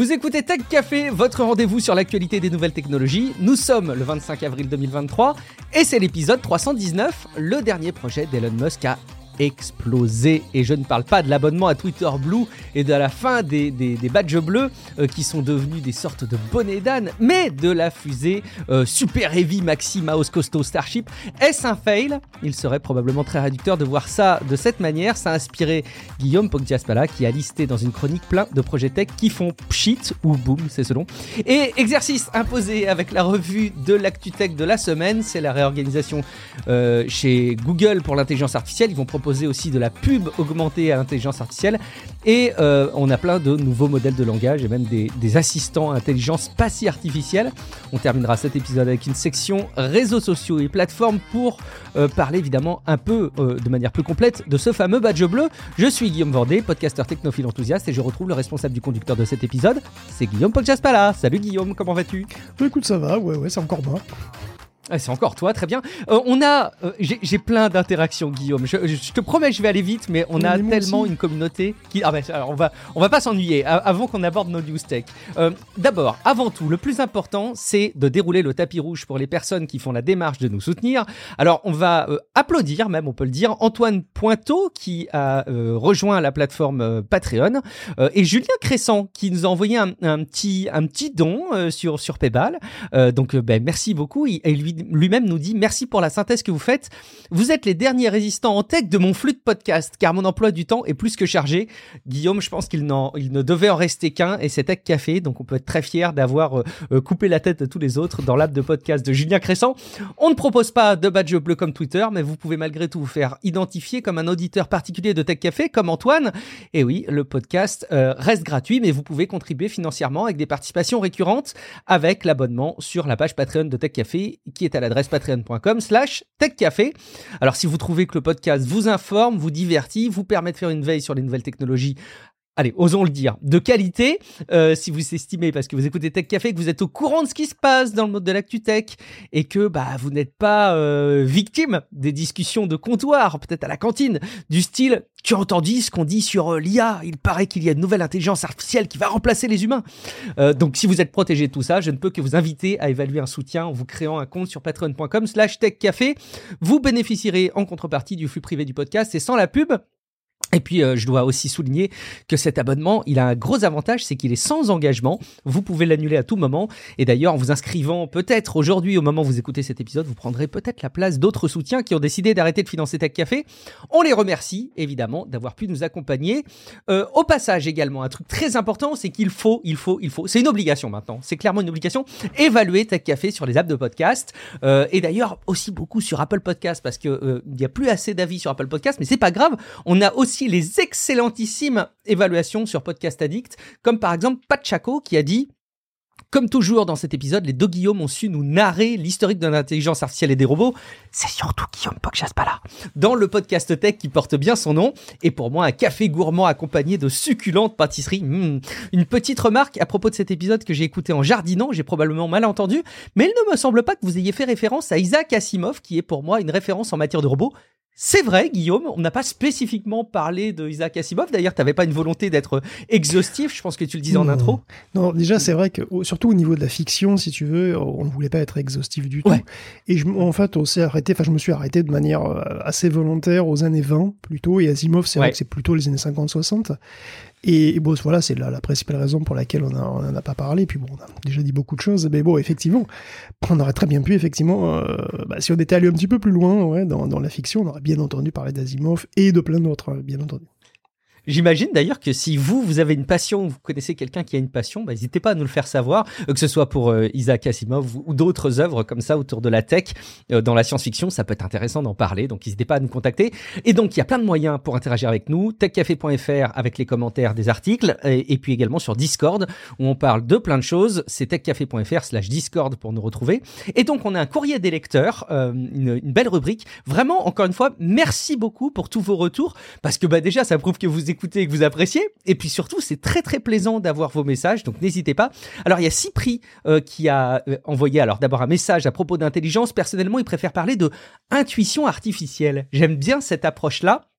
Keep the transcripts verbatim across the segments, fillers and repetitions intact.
Vous écoutez Tech Café, votre rendez-vous sur l'actualité des nouvelles technologies. Nous sommes le vingt-cinq avril deux mille vingt-trois et c'est l'épisode trois cent dix-neuf. Le dernier projet d'Elon Musk a explosé. Et je ne parle pas de l'abonnement à Twitter Blue et de la fin des, des, des badges bleus euh, qui sont devenus des sortes de bonnets d'âne, mais de la fusée euh, Super Heavy Maxi Mouse Costaud Starship. Est-ce un fail ? Il serait probablement très réducteur de voir ça de cette manière. Ça a inspiré Guillaume Poggiaspala qui a listé dans une chronique plein de projets tech qui font pchit ou boom, c'est selon. Et exercice imposé avec la revue de l'ActuTech de la semaine, c'est la réorganisation euh, chez Google pour l'intelligence artificielle. Ils vont proposer aussi de la pub augmentée à l'intelligence artificielle et euh, on a plein de nouveaux modèles de langage et même des, des assistants à intelligence pas si artificielle. On terminera cet épisode avec une section réseaux sociaux et plateformes pour euh, parler évidemment un peu euh, de manière plus complète de ce fameux badge bleu. Je suis Guillaume Vendée, podcasteur technophile enthousiaste et je retrouve le responsable du conducteur de cet épisode, c'est Guillaume Poggiaspala. Salut Guillaume, comment vas-tu ? Bah écoute, ça va, ouais ouais, c'est encore moi. Ah, c'est encore toi, très bien. Euh, on a, euh, j'ai, j'ai plein d'interactions, Guillaume. Je, je, je te promets, je vais aller vite, mais on oui, a mais tellement aussi. une communauté qui. Ah ben, alors on va, on va pas s'ennuyer a- avant qu'on aborde nos news tech. Euh, d'abord, avant tout, le plus important, c'est de dérouler le tapis rouge pour les personnes qui font la démarche de nous soutenir. Alors, on va euh, applaudir, même, on peut le dire, Antoine Pointeau qui a euh, rejoint la plateforme euh, Patreon euh, et Julien Crescent qui nous a envoyé un, un petit, un petit don euh, sur sur PayPal. Euh, donc, euh, ben, merci beaucoup. Il, et lui, lui-même nous dit merci pour la synthèse que vous faites. Vous êtes les derniers résistants en tech de mon flux de podcast, car mon emploi du temps est plus que chargé. Guillaume, je pense qu'il n'en, il ne devait en rester qu'un, et c'est Tech Café, donc on peut être très fier d'avoir euh, coupé la tête de tous les autres dans l'app de podcast de Julien Crescent. On ne propose pas de badge bleu comme Twitter, mais vous pouvez malgré tout vous faire identifier comme un auditeur particulier de Tech Café, comme Antoine. Et oui, le podcast euh, reste gratuit, mais vous pouvez contribuer financièrement avec des participations récurrentes avec l'abonnement sur la page Patreon de Tech Café, qui est à l'adresse patreon.com slash techcafé. Alors, si vous trouvez que le podcast vous informe, vous divertit, vous permet de faire une veille sur les nouvelles technologies, allez, osons le dire, de qualité, euh, si vous estimez, parce que vous écoutez Tech Café, que vous êtes au courant de ce qui se passe dans le monde de l'actu-tech et que bah, vous n'êtes pas euh, victime des discussions de comptoir, peut-être à la cantine, du style « Tu as entendu ce qu'on dit sur euh, l'I A ? Il paraît qu'il y a une nouvelle intelligence artificielle qui va remplacer les humains. Euh, » Donc, si vous êtes protégé de tout ça, je ne peux que vous inviter à évaluer un soutien en vous créant un compte sur patreon.com slash techcafé. Vous bénéficierez en contrepartie du flux privé du podcast et sans la pub. Et puis, euh, je dois aussi souligner que cet abonnement, il a un gros avantage, c'est qu'il est sans engagement. Vous pouvez l'annuler à tout moment. Et d'ailleurs, en vous inscrivant peut-être aujourd'hui, au moment où vous écoutez cet épisode, vous prendrez peut-être la place d'autres soutiens qui ont décidé d'arrêter de financer Tech Café. On les remercie, évidemment, d'avoir pu nous accompagner. Euh, au passage, également, un truc très important, c'est qu'il faut, il faut, il faut, c'est une obligation maintenant. C'est clairement une obligation. Évaluer Tech Café sur les apps de podcast. Euh, et d'ailleurs, aussi beaucoup sur Apple Podcast, parce que euh, il n'y a plus assez d'avis sur Apple Podcast, mais c'est pas grave. On a aussi les excellentissimes évaluations sur Podcast Addict, comme par exemple Pat Chaco qui a dit « Comme toujours dans cet épisode, les deux Guillaume ont su nous narrer l'historique de l'intelligence artificielle et des robots. C'est surtout Guillaume Poggiaspala dans le podcast tech qui porte bien son nom. Et pour moi, un café gourmand accompagné de succulentes pâtisseries. Mmh. Une petite remarque à propos de cet épisode que j'ai écouté en jardinant, j'ai probablement mal entendu, mais il ne me semble pas que vous ayez fait référence à Isaac Asimov, qui est pour moi une référence en matière de robots. C'est vrai, Guillaume, on n'a pas spécifiquement parlé de Isaac Asimov. D'ailleurs, tu n'avais pas une volonté d'être exhaustif, je pense que tu le disais non. en intro. Non, déjà, c'est vrai que, surtout au niveau de la fiction, si tu veux, on ne voulait pas être exhaustif du tout. Ouais. Et je, en fait, on s'est arrêté, enfin, je me suis arrêté de manière assez volontaire aux années vingt, plutôt. Et Asimov, c'est ouais. vrai que c'est plutôt les années cinquante soixante. Et, et bon, voilà, c'est la, la principale raison pour laquelle on n'en a pas parlé. Puis bon, on a déjà dit beaucoup de choses. Mais bon, effectivement, on aurait très bien pu, effectivement, euh, bah, si on était allé un petit peu plus loin ouais, dans, dans la fiction, on aurait bien entendu parler d'Asimov et de plein d'autres, bien entendu. J'imagine d'ailleurs que si vous, vous avez une passion, vous connaissez quelqu'un qui a une passion, bah, n'hésitez pas à nous le faire savoir, euh, que ce soit pour euh, Isaac Asimov ou, ou d'autres œuvres comme ça autour de la tech, euh, dans la science-fiction, ça peut être intéressant d'en parler, donc n'hésitez pas à nous contacter. Et donc, il y a plein de moyens pour interagir avec nous, techcafé point f r avec les commentaires des articles, et, et puis également sur Discord, où on parle de plein de choses, c'est techcafé point f r slash Discord pour nous retrouver. Et donc, on a un courrier des lecteurs, euh, une, une belle rubrique. Vraiment, encore une fois, merci beaucoup pour tous vos retours, parce que bah, déjà, ça prouve que vous écoutez écoutez et que vous appréciez. Et puis surtout, c'est très très plaisant d'avoir vos messages, donc n'hésitez pas. Alors, il y a Cyprien euh, qui a euh, envoyé alors d'abord un message à propos d'intelligence. Personnellement, il préfère parler de intuition artificielle. J'aime bien cette approche-là.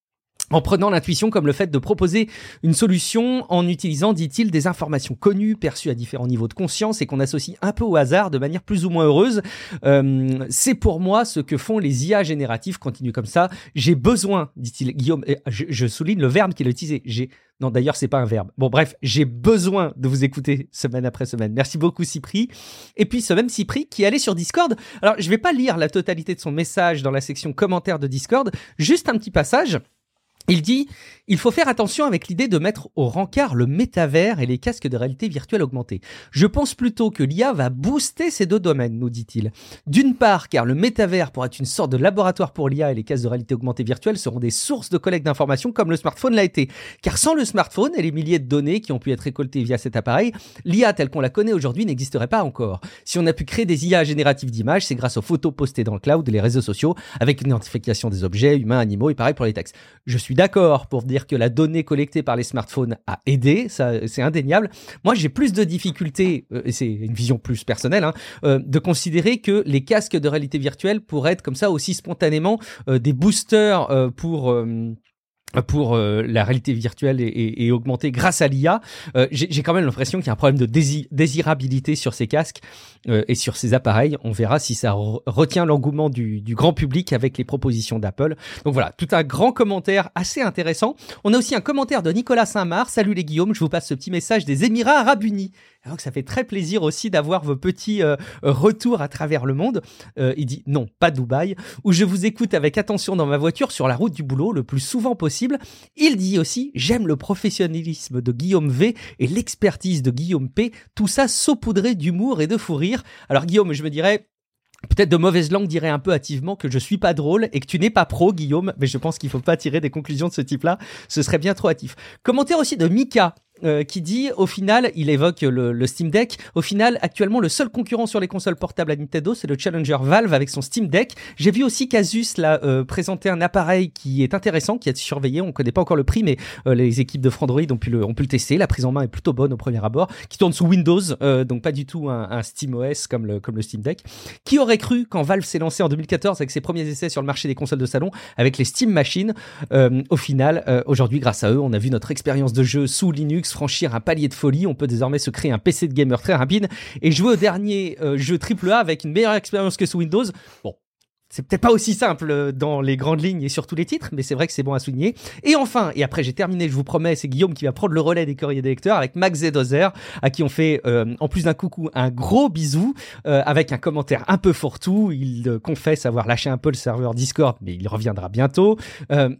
en prenant l'intuition comme le fait de proposer une solution en utilisant, dit-il, des informations connues, perçues à différents niveaux de conscience et qu'on associe un peu au hasard de manière plus ou moins heureuse. Euh, c'est pour moi ce que font les I A génératifs. Continue comme ça. J'ai besoin, dit-il, Guillaume, je, je souligne le verbe qu'il a utilisé. J'ai, non, d'ailleurs, c'est pas un verbe. Bon, bref, j'ai besoin de vous écouter semaine après semaine. Merci beaucoup, Cypri. Et puis, ce même Cypri qui allait sur Discord. Alors, je vais pas lire la totalité de son message dans la section commentaires de Discord. Juste un petit passage. Il dit « Il faut faire attention avec l'idée de mettre au rencard le métavers et les casques de réalité virtuelle augmentée. Je pense plutôt que l'I A va booster ces deux domaines, nous dit-il. D'une part, car le métavers pourrait être une sorte de laboratoire pour l'I A et les casques de réalité augmentée virtuelle seront des sources de collecte d'informations comme le smartphone l'a été. Car sans le smartphone et les milliers de données qui ont pu être récoltées via cet appareil, l'I A telle qu'on la connaît aujourd'hui n'existerait pas encore. Si on a pu créer des I A génératives d'images, c'est grâce aux photos postées dans le cloud et les réseaux sociaux avec une identification des objets, humains, animaux et pareil pour les textes. Je suis d'accord pour dire que la donnée collectée par les smartphones a aidé, ça c'est indéniable. Moi, j'ai plus de difficultés, euh, et c'est une vision plus personnelle, hein, euh, de considérer que les casques de réalité virtuelle pourraient être comme ça aussi spontanément euh, des boosters euh, pour... Euh, pour euh, la réalité virtuelle et, et, et augmentée grâce à l'I A. Euh, j'ai, j'ai quand même l'impression qu'il y a un problème de dési- désirabilité sur ces casques euh, et sur ces appareils. On verra si ça re- retient l'engouement du, du grand public avec les propositions d'Apple. Donc voilà, tout un grand commentaire assez intéressant. On a aussi un commentaire de Nicolas Saint-Marc. Salut les Guillaume, je vous passe ce petit message des Émirats Arabes Unis. Donc ça fait très plaisir aussi d'avoir vos petits euh, retours à travers le monde. Euh, il dit non, pas Dubaï, où je vous écoute avec attention dans ma voiture sur la route du boulot le plus souvent possible. Il dit aussi j'aime le professionnalisme de Guillaume V et l'expertise de Guillaume P. Tout ça saupoudré d'humour et de fou rire. Alors Guillaume, je me dirais... Peut-être de mauvaise langue dirait un peu hâtivement que je suis pas drôle et que tu n'es pas pro, Guillaume, mais je pense qu'il faut pas tirer des conclusions de ce type-là, ce serait bien trop hâtif. Commentaire aussi de Mika, euh, qui dit, au final, il évoque le, le Steam Deck, au final, actuellement, le seul concurrent sur les consoles portables à Nintendo, c'est le challenger Valve avec son Steam Deck. J'ai vu aussi qu'Asus l'a euh, présenté un appareil qui est intéressant, qui a été surveillé, on connaît pas encore le prix, mais euh, les équipes de Frandroid ont pu, le, ont pu le tester, la prise en main est plutôt bonne au premier abord, qui tourne sous Windows, euh, donc pas du tout un, un SteamOS comme le, comme le Steam Deck. Qui aurait cru quand Valve s'est lancé en deux mille quatorze avec ses premiers essais sur le marché des consoles de salon avec les Steam Machines, euh, au final, euh, aujourd'hui, grâce à eux, on a vu notre expérience de jeu sous Linux franchir un palier de folie. On peut désormais se créer un P C de gamer très rapide et jouer au dernier euh, jeu triple A avec une meilleure expérience que sous Windows. Bon, c'est peut-être pas aussi simple dans les grandes lignes et sur tous les titres, mais c'est vrai que c'est bon à souligner. Et enfin, et après j'ai terminé, je vous promets, c'est Guillaume qui va prendre le relais des courriers des lecteurs avec Max Zedozer, à qui on fait, euh, en plus d'un coucou, un gros bisou, euh, avec un commentaire un peu fourre-tout. Il euh, confesse avoir lâché un peu le serveur Discord, mais il reviendra bientôt. Euh,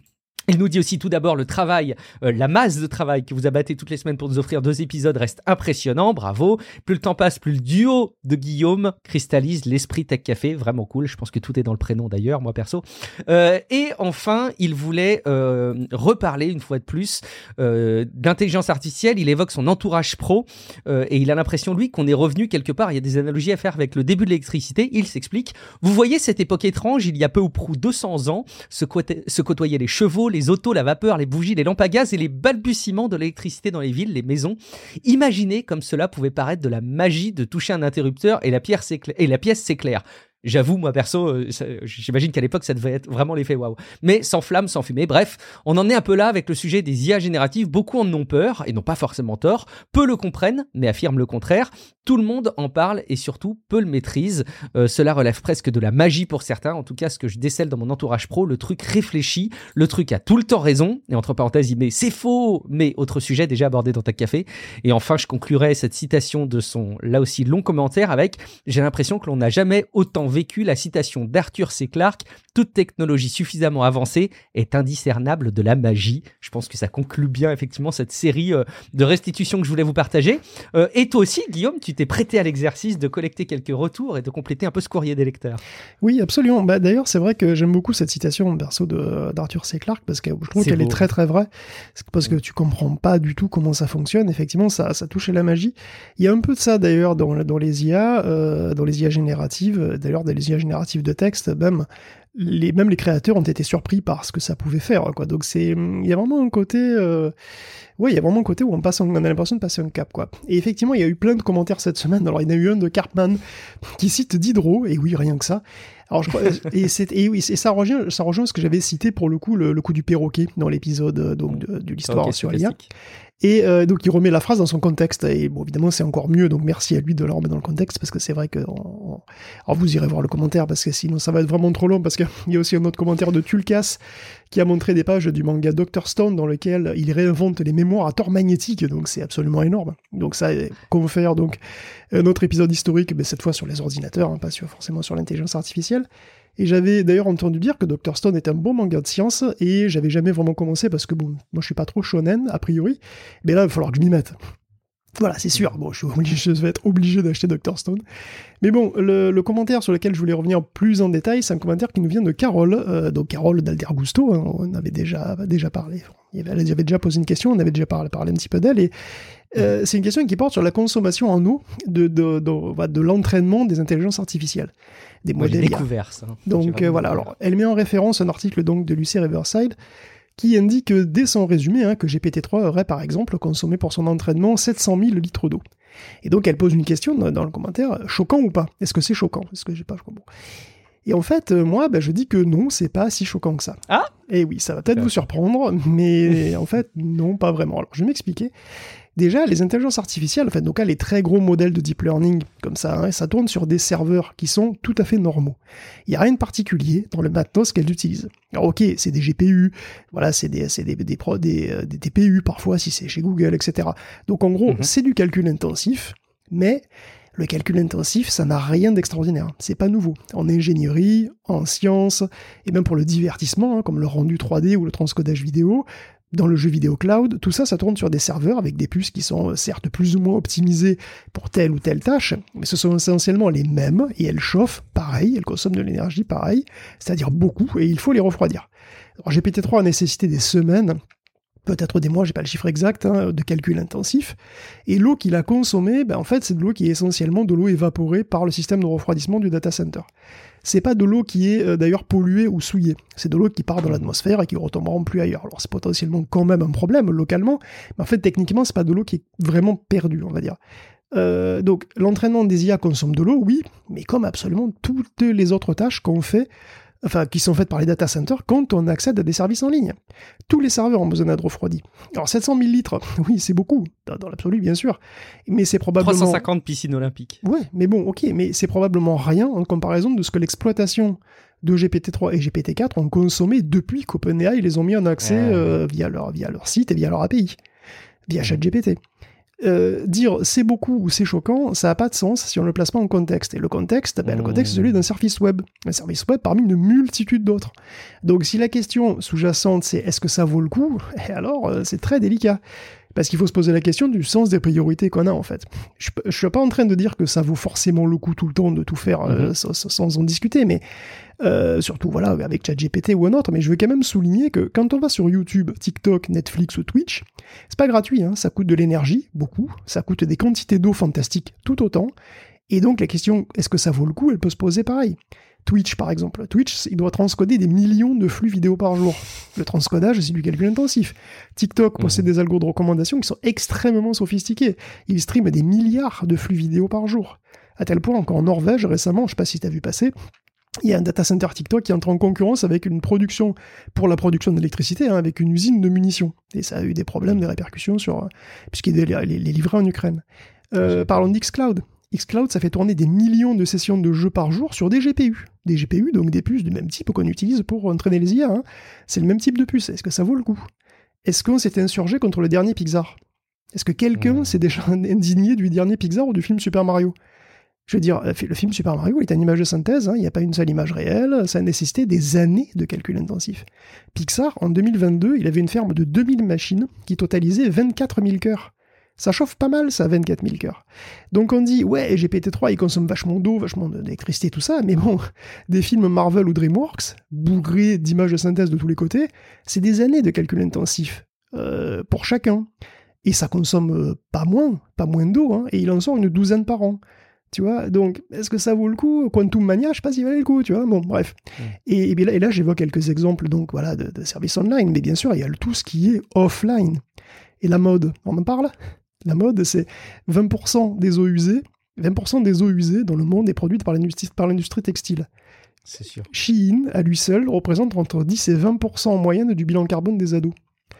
Il nous dit aussi tout d'abord le travail, euh, la masse de travail que vous abattez toutes les semaines pour nous offrir deux épisodes reste impressionnant, bravo. Plus le temps passe, plus le duo de Guillaume cristallise l'esprit Tech Café, vraiment cool. Je pense que tout est dans le prénom d'ailleurs, moi perso. Euh, et enfin, il voulait euh, reparler une fois de plus euh, d'intelligence artificielle. Il évoque son entourage pro euh, et il a l'impression lui qu'on est revenu quelque part. Il y a des analogies à faire avec le début de l'électricité. Il s'explique. Vous voyez cette époque étrange, il y a peu ou prou deux cents ans, se, côté, se côtoyaient les chevaux, les autos, la vapeur, les bougies, les lampes à gaz et les balbutiements de l'électricité dans les villes, les maisons. Imaginez comme cela pouvait paraître de la magie de toucher un interrupteur et la, pierre s'éclaire, et la pièce s'éclaire. J'avoue, moi perso, euh, ça, j'imagine qu'à l'époque ça devait être vraiment l'effet waouh. Mais sans flamme, sans fumée, bref, on en est un peu là avec le sujet des I A génératives. Beaucoup en ont peur et n'ont pas forcément tort. Peu le comprennent, mais affirment le contraire. Tout le monde en parle et surtout peu le maîtrise. Euh, cela relève presque de la magie pour certains. En tout cas, ce que je décèle dans mon entourage pro, le truc réfléchi, le truc a tout le temps raison. Et entre parenthèses, il met c'est faux, mais autre sujet déjà abordé dans Tech Café. Et enfin, je conclurai cette citation de son là aussi long commentaire avec j'ai l'impression que l'on n'a jamais autant vécu la citation d'Arthur C. Clarke, toute technologie suffisamment avancée est indiscernable de la magie. Je pense que ça conclut bien effectivement cette série euh, de restitutions que je voulais vous partager. Euh, et toi aussi, Guillaume, tu t'es prêté à l'exercice de collecter quelques retours et de compléter un peu ce courrier des lecteurs. Oui, absolument. Bah, d'ailleurs, c'est vrai que j'aime beaucoup cette citation perso de, d'Arthur C. Clarke parce que je trouve c'est qu'elle beau. est très très vraie. C'est parce que tu comprends pas du tout comment ça fonctionne. Effectivement, ça, ça touche à la magie. Il y a un peu de ça d'ailleurs dans, dans les I A, euh, dans les I A génératives, d'ailleurs dans les I A génératives de texte, même. les, même les créateurs ont été surpris par ce que ça pouvait faire, quoi. Donc c'est, il y a vraiment un côté, euh, ouais, il y a vraiment un côté où on passe, on a l'impression de passer un cap, quoi. Et effectivement, il y a eu plein de commentaires cette semaine. Alors il y en a eu un de Cartman qui cite Diderot, et oui, rien que ça. Alors je crois, et, c'est, et oui, et ça rejoint, ça rejoint ce que j'avais cité pour le coup, le, le coup du perroquet dans l'épisode donc de, de l'histoire okay, sur l'I A. Et euh, donc il remet la phrase dans son contexte, et bon évidemment c'est encore mieux, donc merci à lui de la remettre dans le contexte, parce que c'est vrai que... On, on... Alors vous irez voir le commentaire, parce que sinon ça va être vraiment trop long, parce qu'il y a aussi un autre commentaire de Tulkas, qui a montré des pages du manga docteur Stone, dans lequel il réinvente les mémoires à tort magnétique, donc c'est absolument énorme. Donc ça confère donc un autre épisode historique, mais cette fois sur les ordinateurs, hein, pas sur, forcément sur l'intelligence artificielle. Et j'avais d'ailleurs entendu dire que docteur Stone est un bon manga de science, et j'avais jamais vraiment commencé parce que bon, moi je suis pas trop shonen, a priori, mais là il va falloir que je m'y mette. Voilà, c'est sûr, bon, je, suis obligé, je vais être obligé d'acheter docteur Stone. Mais bon, le, le commentaire sur lequel je voulais revenir plus en détail, c'est un commentaire qui nous vient de Carole, euh, donc Carole d'Alter Gusto, hein, on avait déjà, déjà parlé, elle avait déjà posé une question, on avait déjà parlé, parlé un petit peu d'elle, et euh, c'est une question qui porte sur la consommation en eau de, de, de, de, de l'entraînement des intelligences artificielles. Des Moi, modèles j'ai découvert ça. Donc euh, voilà, alors elle met en référence un article donc de Lucy Riverside qui indique dès son résumé hein, que G P T trois aurait par exemple consommé pour son entraînement sept cent mille litres d'eau. Et donc elle pose une question dans, dans le commentaire, choquant ou pas ? Est-ce que c'est choquant ? Est-ce que j'ai pas bon. Et en fait, euh, moi, ben, je dis que non, c'est pas si choquant que ça. Ah ? Et oui, ça va peut-être okay. vous surprendre, mais en fait, non, pas vraiment. Alors, je vais m'expliquer. Déjà, les intelligences artificielles, en fait, donc là, les très gros modèles de deep learning, comme ça, hein, ça tourne sur des serveurs qui sont tout à fait normaux. Il n'y a rien de particulier dans le matos qu'elles utilisent. Alors, ok, c'est des G P U, voilà, c'est des, c'est des, des, pro, des, des T P U parfois, si c'est chez Google, et cetera. Donc, en gros, mm-hmm. c'est du calcul intensif, mais le calcul intensif, ça n'a rien d'extraordinaire. C'est pas nouveau. En ingénierie, en sciences, et même pour le divertissement, hein, comme le rendu trois D ou le transcodage vidéo, dans le jeu vidéo cloud, tout ça, ça tourne sur des serveurs avec des puces qui sont certes plus ou moins optimisées pour telle ou telle tâche, mais ce sont essentiellement les mêmes, et elles chauffent pareil, elles consomment de l'énergie pareil, c'est-à-dire beaucoup, et il faut les refroidir. Alors G P T trois a nécessité des semaines, peut-être des mois, j'ai pas le chiffre exact, hein, de calcul intensif, et l'eau qu'il a consommée, ben en fait, c'est de l'eau qui est essentiellement de l'eau évaporée par le système de refroidissement du data center. C'est pas de l'eau qui est euh, d'ailleurs polluée ou souillée, c'est de l'eau qui part dans l'atmosphère et qui ne retombera plus ailleurs. Alors c'est potentiellement quand même un problème localement, mais en fait techniquement c'est pas de l'eau qui est vraiment perdue, on va dire. Euh, donc l'entraînement des I A consomme de l'eau, oui, mais comme absolument toutes les autres tâches qu'on fait, enfin qui sont faites par les data centers quand on accède à des services en ligne. Tous les serveurs ont besoin d'être refroidis. Alors sept cent mille litres, oui c'est beaucoup, dans, dans l'absolu bien sûr, mais c'est probablement... trois cent cinquante piscines olympiques. Ouais, mais bon, ok, mais c'est probablement rien en comparaison de ce que l'exploitation de G P T trois et G P T quatre ont consommé depuis qu'OpenAI les ont mis en accès ouais. euh, via, leur, via leur site et via leur A P I, via ChatGPT. Euh, dire c'est beaucoup ou c'est choquant, ça n'a pas de sens si on ne le place pas en contexte. Et le contexte, ben, mmh. le contexte c'est celui d'un service web. Un service web parmi une multitude d'autres. Donc si la question sous-jacente c'est est-ce que ça vaut le coup, et alors euh, c'est très délicat. Parce qu'il faut se poser la question du sens des priorités qu'on a en fait. Je ne suis pas en train de dire que ça vaut forcément le coup tout le temps de tout faire mmh. euh, sans, sans en discuter, mais euh, surtout voilà avec ChatGPT ou un autre, mais je veux quand même souligner que quand on va sur YouTube, TikTok, Netflix ou Twitch, c'est pas gratuit, hein, ça coûte de l'énergie, beaucoup, ça coûte des quantités d'eau fantastiques tout autant, et donc la question est-ce que ça vaut le coup, elle peut se poser pareil. Twitch par exemple, Twitch il doit transcoder des millions de flux vidéo par jour. Le transcodage c'est du calcul intensif. TikTok mmh. possède des algos de recommandation qui sont extrêmement sophistiqués. Il stream des milliards de flux vidéo par jour. À tel point qu'en Norvège récemment, je sais pas si tu as vu passer, il y a un data center TikTok qui entre en concurrence avec une production pour la production d'électricité, hein, avec une usine de munitions. Et ça a eu des problèmes, des répercussions sur puisqu'il est les, les livrés en Ukraine. Euh, parlons d'Xcloud. Xcloud, ça fait tourner des millions de sessions de jeux par jour sur des G P U. Des G P U, donc des puces du même type qu'on utilise pour entraîner les I A. Hein. C'est le même type de puce. Est-ce que ça vaut le coup ? Est-ce qu'on s'est insurgé contre le dernier Pixar ? Est-ce que quelqu'un mmh. s'est déjà indigné du dernier Pixar ou du film Super Mario ? Je veux dire, le film Super Mario est une image de synthèse, hein, il n'y a pas une seule image réelle, ça a nécessité des années de calcul intensif. Pixar, en deux mille vingt-deux, il avait une ferme de deux mille machines qui totalisaient vingt-quatre mille cœurs. Ça chauffe pas mal, ça, vingt-quatre mille cœurs. Donc on dit, ouais, G P T trois, il consomme vachement d'eau, vachement d'électricité, tout ça, mais bon, des films Marvel ou DreamWorks, bourrés d'images de synthèse de tous les côtés, c'est des années de calcul intensif, euh, pour chacun. Et ça consomme euh, pas moins, pas moins d'eau, hein, et il en sort une douzaine par an. Tu vois, donc est-ce que ça vaut le coup? Quantum Mania, je sais pas s'il valait le coup, tu vois. Bon, bref. Mmh. Et, et, là, et là, j'évoque quelques exemples donc voilà de, de services online, mais bien sûr, il y a tout ce qui est offline. Et la mode, on en parle? La mode, c'est vingt pour cent des eaux usées, vingt pour cent des eaux usées dans le monde est produite par l'industrie, par l'industrie textile. C'est sûr. Shein, à lui seul, représente entre dix et vingt pour cent en moyenne du bilan carbone des ados.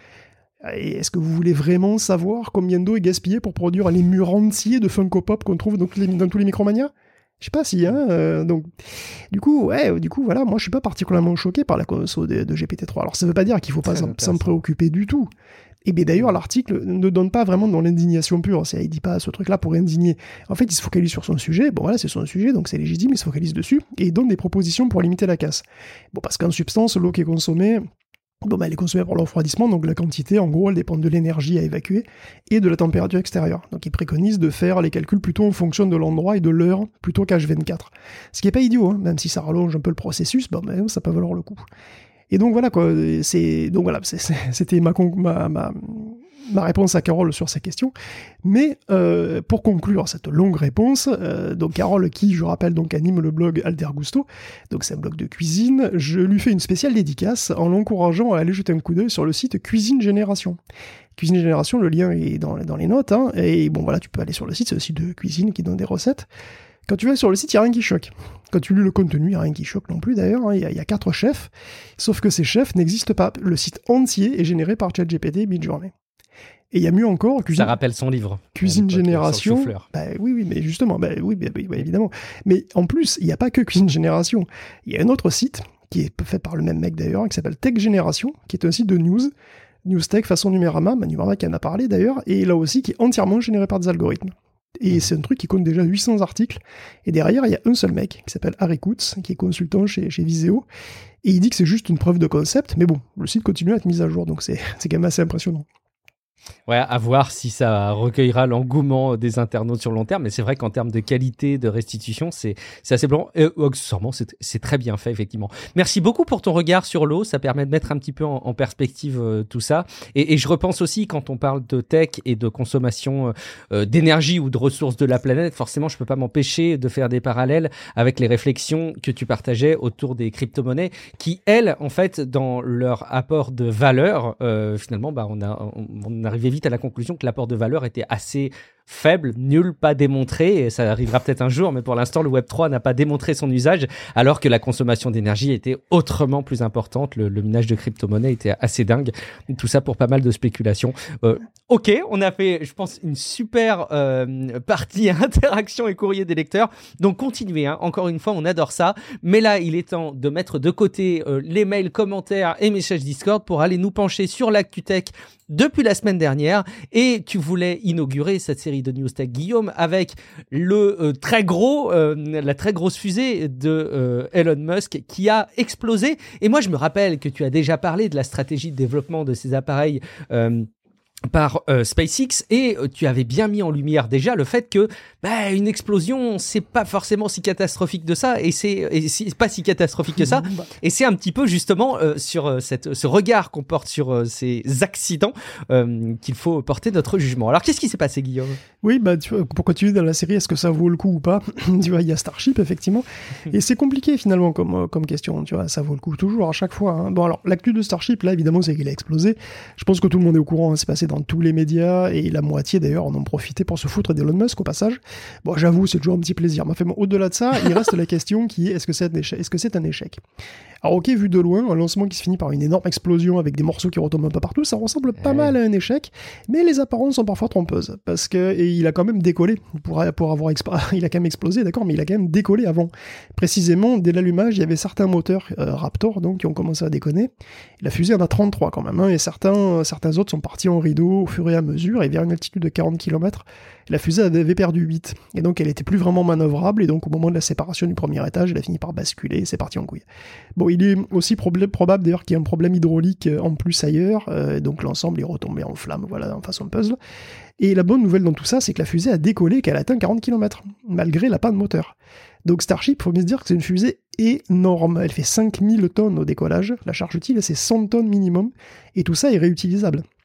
Et est-ce que vous voulez vraiment savoir combien d'eau est gaspillée pour produire les murs entiers de Funko Pop qu'on trouve dans tous les, dans tous les Micromania? Je sais pas si, hein, euh, donc, du coup, ouais, du coup, voilà, moi je suis pas particulièrement choqué par la conso de, de G P T trois. Alors ça veut pas dire qu'il faut pas s'en, s'en préoccuper du tout. Et bien d'ailleurs, l'article ne donne pas vraiment dans l'indignation pure. C'est, il dit pas ce truc-là pour indigner. En fait, il se focalise sur son sujet. Bon, voilà, c'est son sujet, donc c'est légitime, il se focalise dessus, et il donne des propositions pour limiter la casse. Bon, parce qu'en substance, l'eau qui est consommée, bon, bah, elle est consommée pour le refroidissement, donc la quantité, en gros, elle dépend de l'énergie à évacuer et de la température extérieure. Donc il préconise de faire les calculs plutôt en fonction de l'endroit et de l'heure, plutôt qu'H vingt-quatre. Ce qui est pas idiot, hein, même si ça rallonge un peu le processus, bon, bah, ça peut valoir le coup. Et donc voilà, quoi, c'est, donc voilà, c'est, c'est, c'était ma, ma, ma, ma réponse à Carole sur sa question. Mais euh, pour conclure cette longue réponse, euh, donc Carole qui, je rappelle, donc anime le blog Alter Gusto, donc c'est un blog de cuisine, je lui fais une spéciale dédicace en l'encourageant à aller jeter un coup d'œil sur le site Cuisine Génération. Cuisine Génération, le lien est dans, dans les notes, hein, et bon voilà, tu peux aller sur le site, c'est le site de cuisine qui donne des recettes. Quand tu vas sur le site, il n'y a rien qui choque. Quand tu lis le contenu, il n'y a rien qui choque non plus d'ailleurs. Il hein, y, y a quatre chefs, sauf que ces chefs n'existent pas. Le site entier est généré par ChatGPT Midjourney. Et il y a mieux encore... Cuisine, ça rappelle son livre. Cuisine Génération. Bah, oui, oui, mais justement, bah, oui, bah, bah, évidemment. Mais en plus, il n'y a pas que Cuisine Génération. Il y a un autre site, qui est fait par le même mec d'ailleurs, qui s'appelle Tech Génération, qui est un site de news, News Tech façon Numérama, bah, Numérama qui en a parlé d'ailleurs, et là aussi qui est entièrement généré par des algorithmes. Et c'est un truc qui compte déjà huit cents articles. Et derrière, il y a un seul mec qui s'appelle Harry Kutz, qui est consultant chez, chez Viséo. Et il dit que c'est juste une preuve de concept. Mais bon, le site continue à être mis à jour, donc c'est, c'est quand même assez impressionnant. Ouais, à voir si ça recueillera l'engouement des internautes sur le long terme. Mais c'est vrai qu'en termes de qualité, de restitution, c'est, c'est assez blanc. Et accessoirement, c'est, c'est très bien fait, effectivement. Merci beaucoup pour ton regard sur l'eau. Ça permet de mettre un petit peu en, en perspective euh, tout ça. Et, et je repense aussi, quand on parle de tech et de consommation euh, d'énergie ou de ressources de la planète, forcément, je peux pas m'empêcher de faire des parallèles avec les réflexions que tu partageais autour des crypto-monnaies qui, elles, en fait, dans leur apport de valeur, euh, finalement, bah, on a, on, on arrivait vite à la conclusion que l'apport de valeur était assez faible, nul, pas démontré, et ça arrivera peut-être un jour, mais pour l'instant, le web trois n'a pas démontré son usage, alors que la consommation d'énergie était autrement plus importante. Le, le minage de crypto-monnaies était assez dingue. Tout ça pour pas mal de spéculations. Euh, ok, on a fait, je pense, une super euh, partie interaction et courrier des lecteurs. Donc, continuez, hein. Encore une fois, on adore ça. Mais là, il est temps de mettre de côté euh, les mails, commentaires et messages Discord pour aller nous pencher sur l'ActuTech depuis la semaine dernière. Et tu voulais inaugurer cette série de News Tech, Guillaume, avec le euh, très gros, euh, la très grosse fusée de euh, Elon Musk qui a explosé. Et moi, je me rappelle que tu as déjà parlé de la stratégie de développement de ces appareils euh, par euh, SpaceX, et euh, tu avais bien mis en lumière déjà le fait que bah, une explosion, c'est pas forcément si catastrophique de ça, et c'est, et c'est pas si catastrophique que ça, et c'est un petit peu justement euh, sur euh, cette, ce regard qu'on porte sur euh, ces accidents euh, qu'il faut porter notre jugement. Alors qu'est-ce qui s'est passé, Guillaume ? Oui, bah tu vois, pour continuer dans la série, est-ce que ça vaut le coup ou pas ? Tu vois, il y a Starship effectivement, et c'est compliqué finalement comme comme question. Tu vois, ça vaut le coup toujours à chaque fois. Hein. Bon alors l'actu de Starship là, évidemment, c'est qu'il a explosé. Je pense que tout le monde est au courant. Hein, c'est passé dans tous les médias, et la moitié d'ailleurs en ont profité pour se foutre d'Elon Musk au passage. Bon, j'avoue, c'est toujours un petit plaisir. Mais enfin, bon, au-delà de ça, il reste la question qui est, est-ce que c'est un échec ? Est-ce que c'est un échec ? Alors ok, vu de loin, un lancement qui se finit par une énorme explosion avec des morceaux qui retombent un peu partout, ça ressemble pas mal à un échec, mais les apparences sont parfois trompeuses, parce que et il a quand même décollé, pour, pour avoir exp- il a quand même explosé, d'accord, mais il a quand même décollé avant. Précisément, dès l'allumage, il y avait certains moteurs euh, Raptor, donc, qui ont commencé à déconner. La fusée en a trente-trois quand même, hein, et certains, certains autres sont partis en rideau au fur et à mesure, et vers une altitude de quarante kilomètres, la fusée avait perdu huit, et donc elle était plus vraiment manœuvrable, et donc au moment de la séparation du premier étage, elle a fini par basculer, et c'est parti en couille. Bon, il est aussi problème, probable d'ailleurs qu'il y ait un problème hydraulique en plus ailleurs, euh, donc l'ensemble est retombé en flammes, voilà, en façon puzzle. Et la bonne nouvelle dans tout ça, c'est que la fusée a décollé et qu'elle a atteint quarante kilomètres, malgré la panne moteur. Donc Starship, il faut bien se dire que c'est une fusée énorme, elle fait cinq mille tonnes au décollage, la charge utile c'est cent tonnes minimum, et tout ça est réutilisable.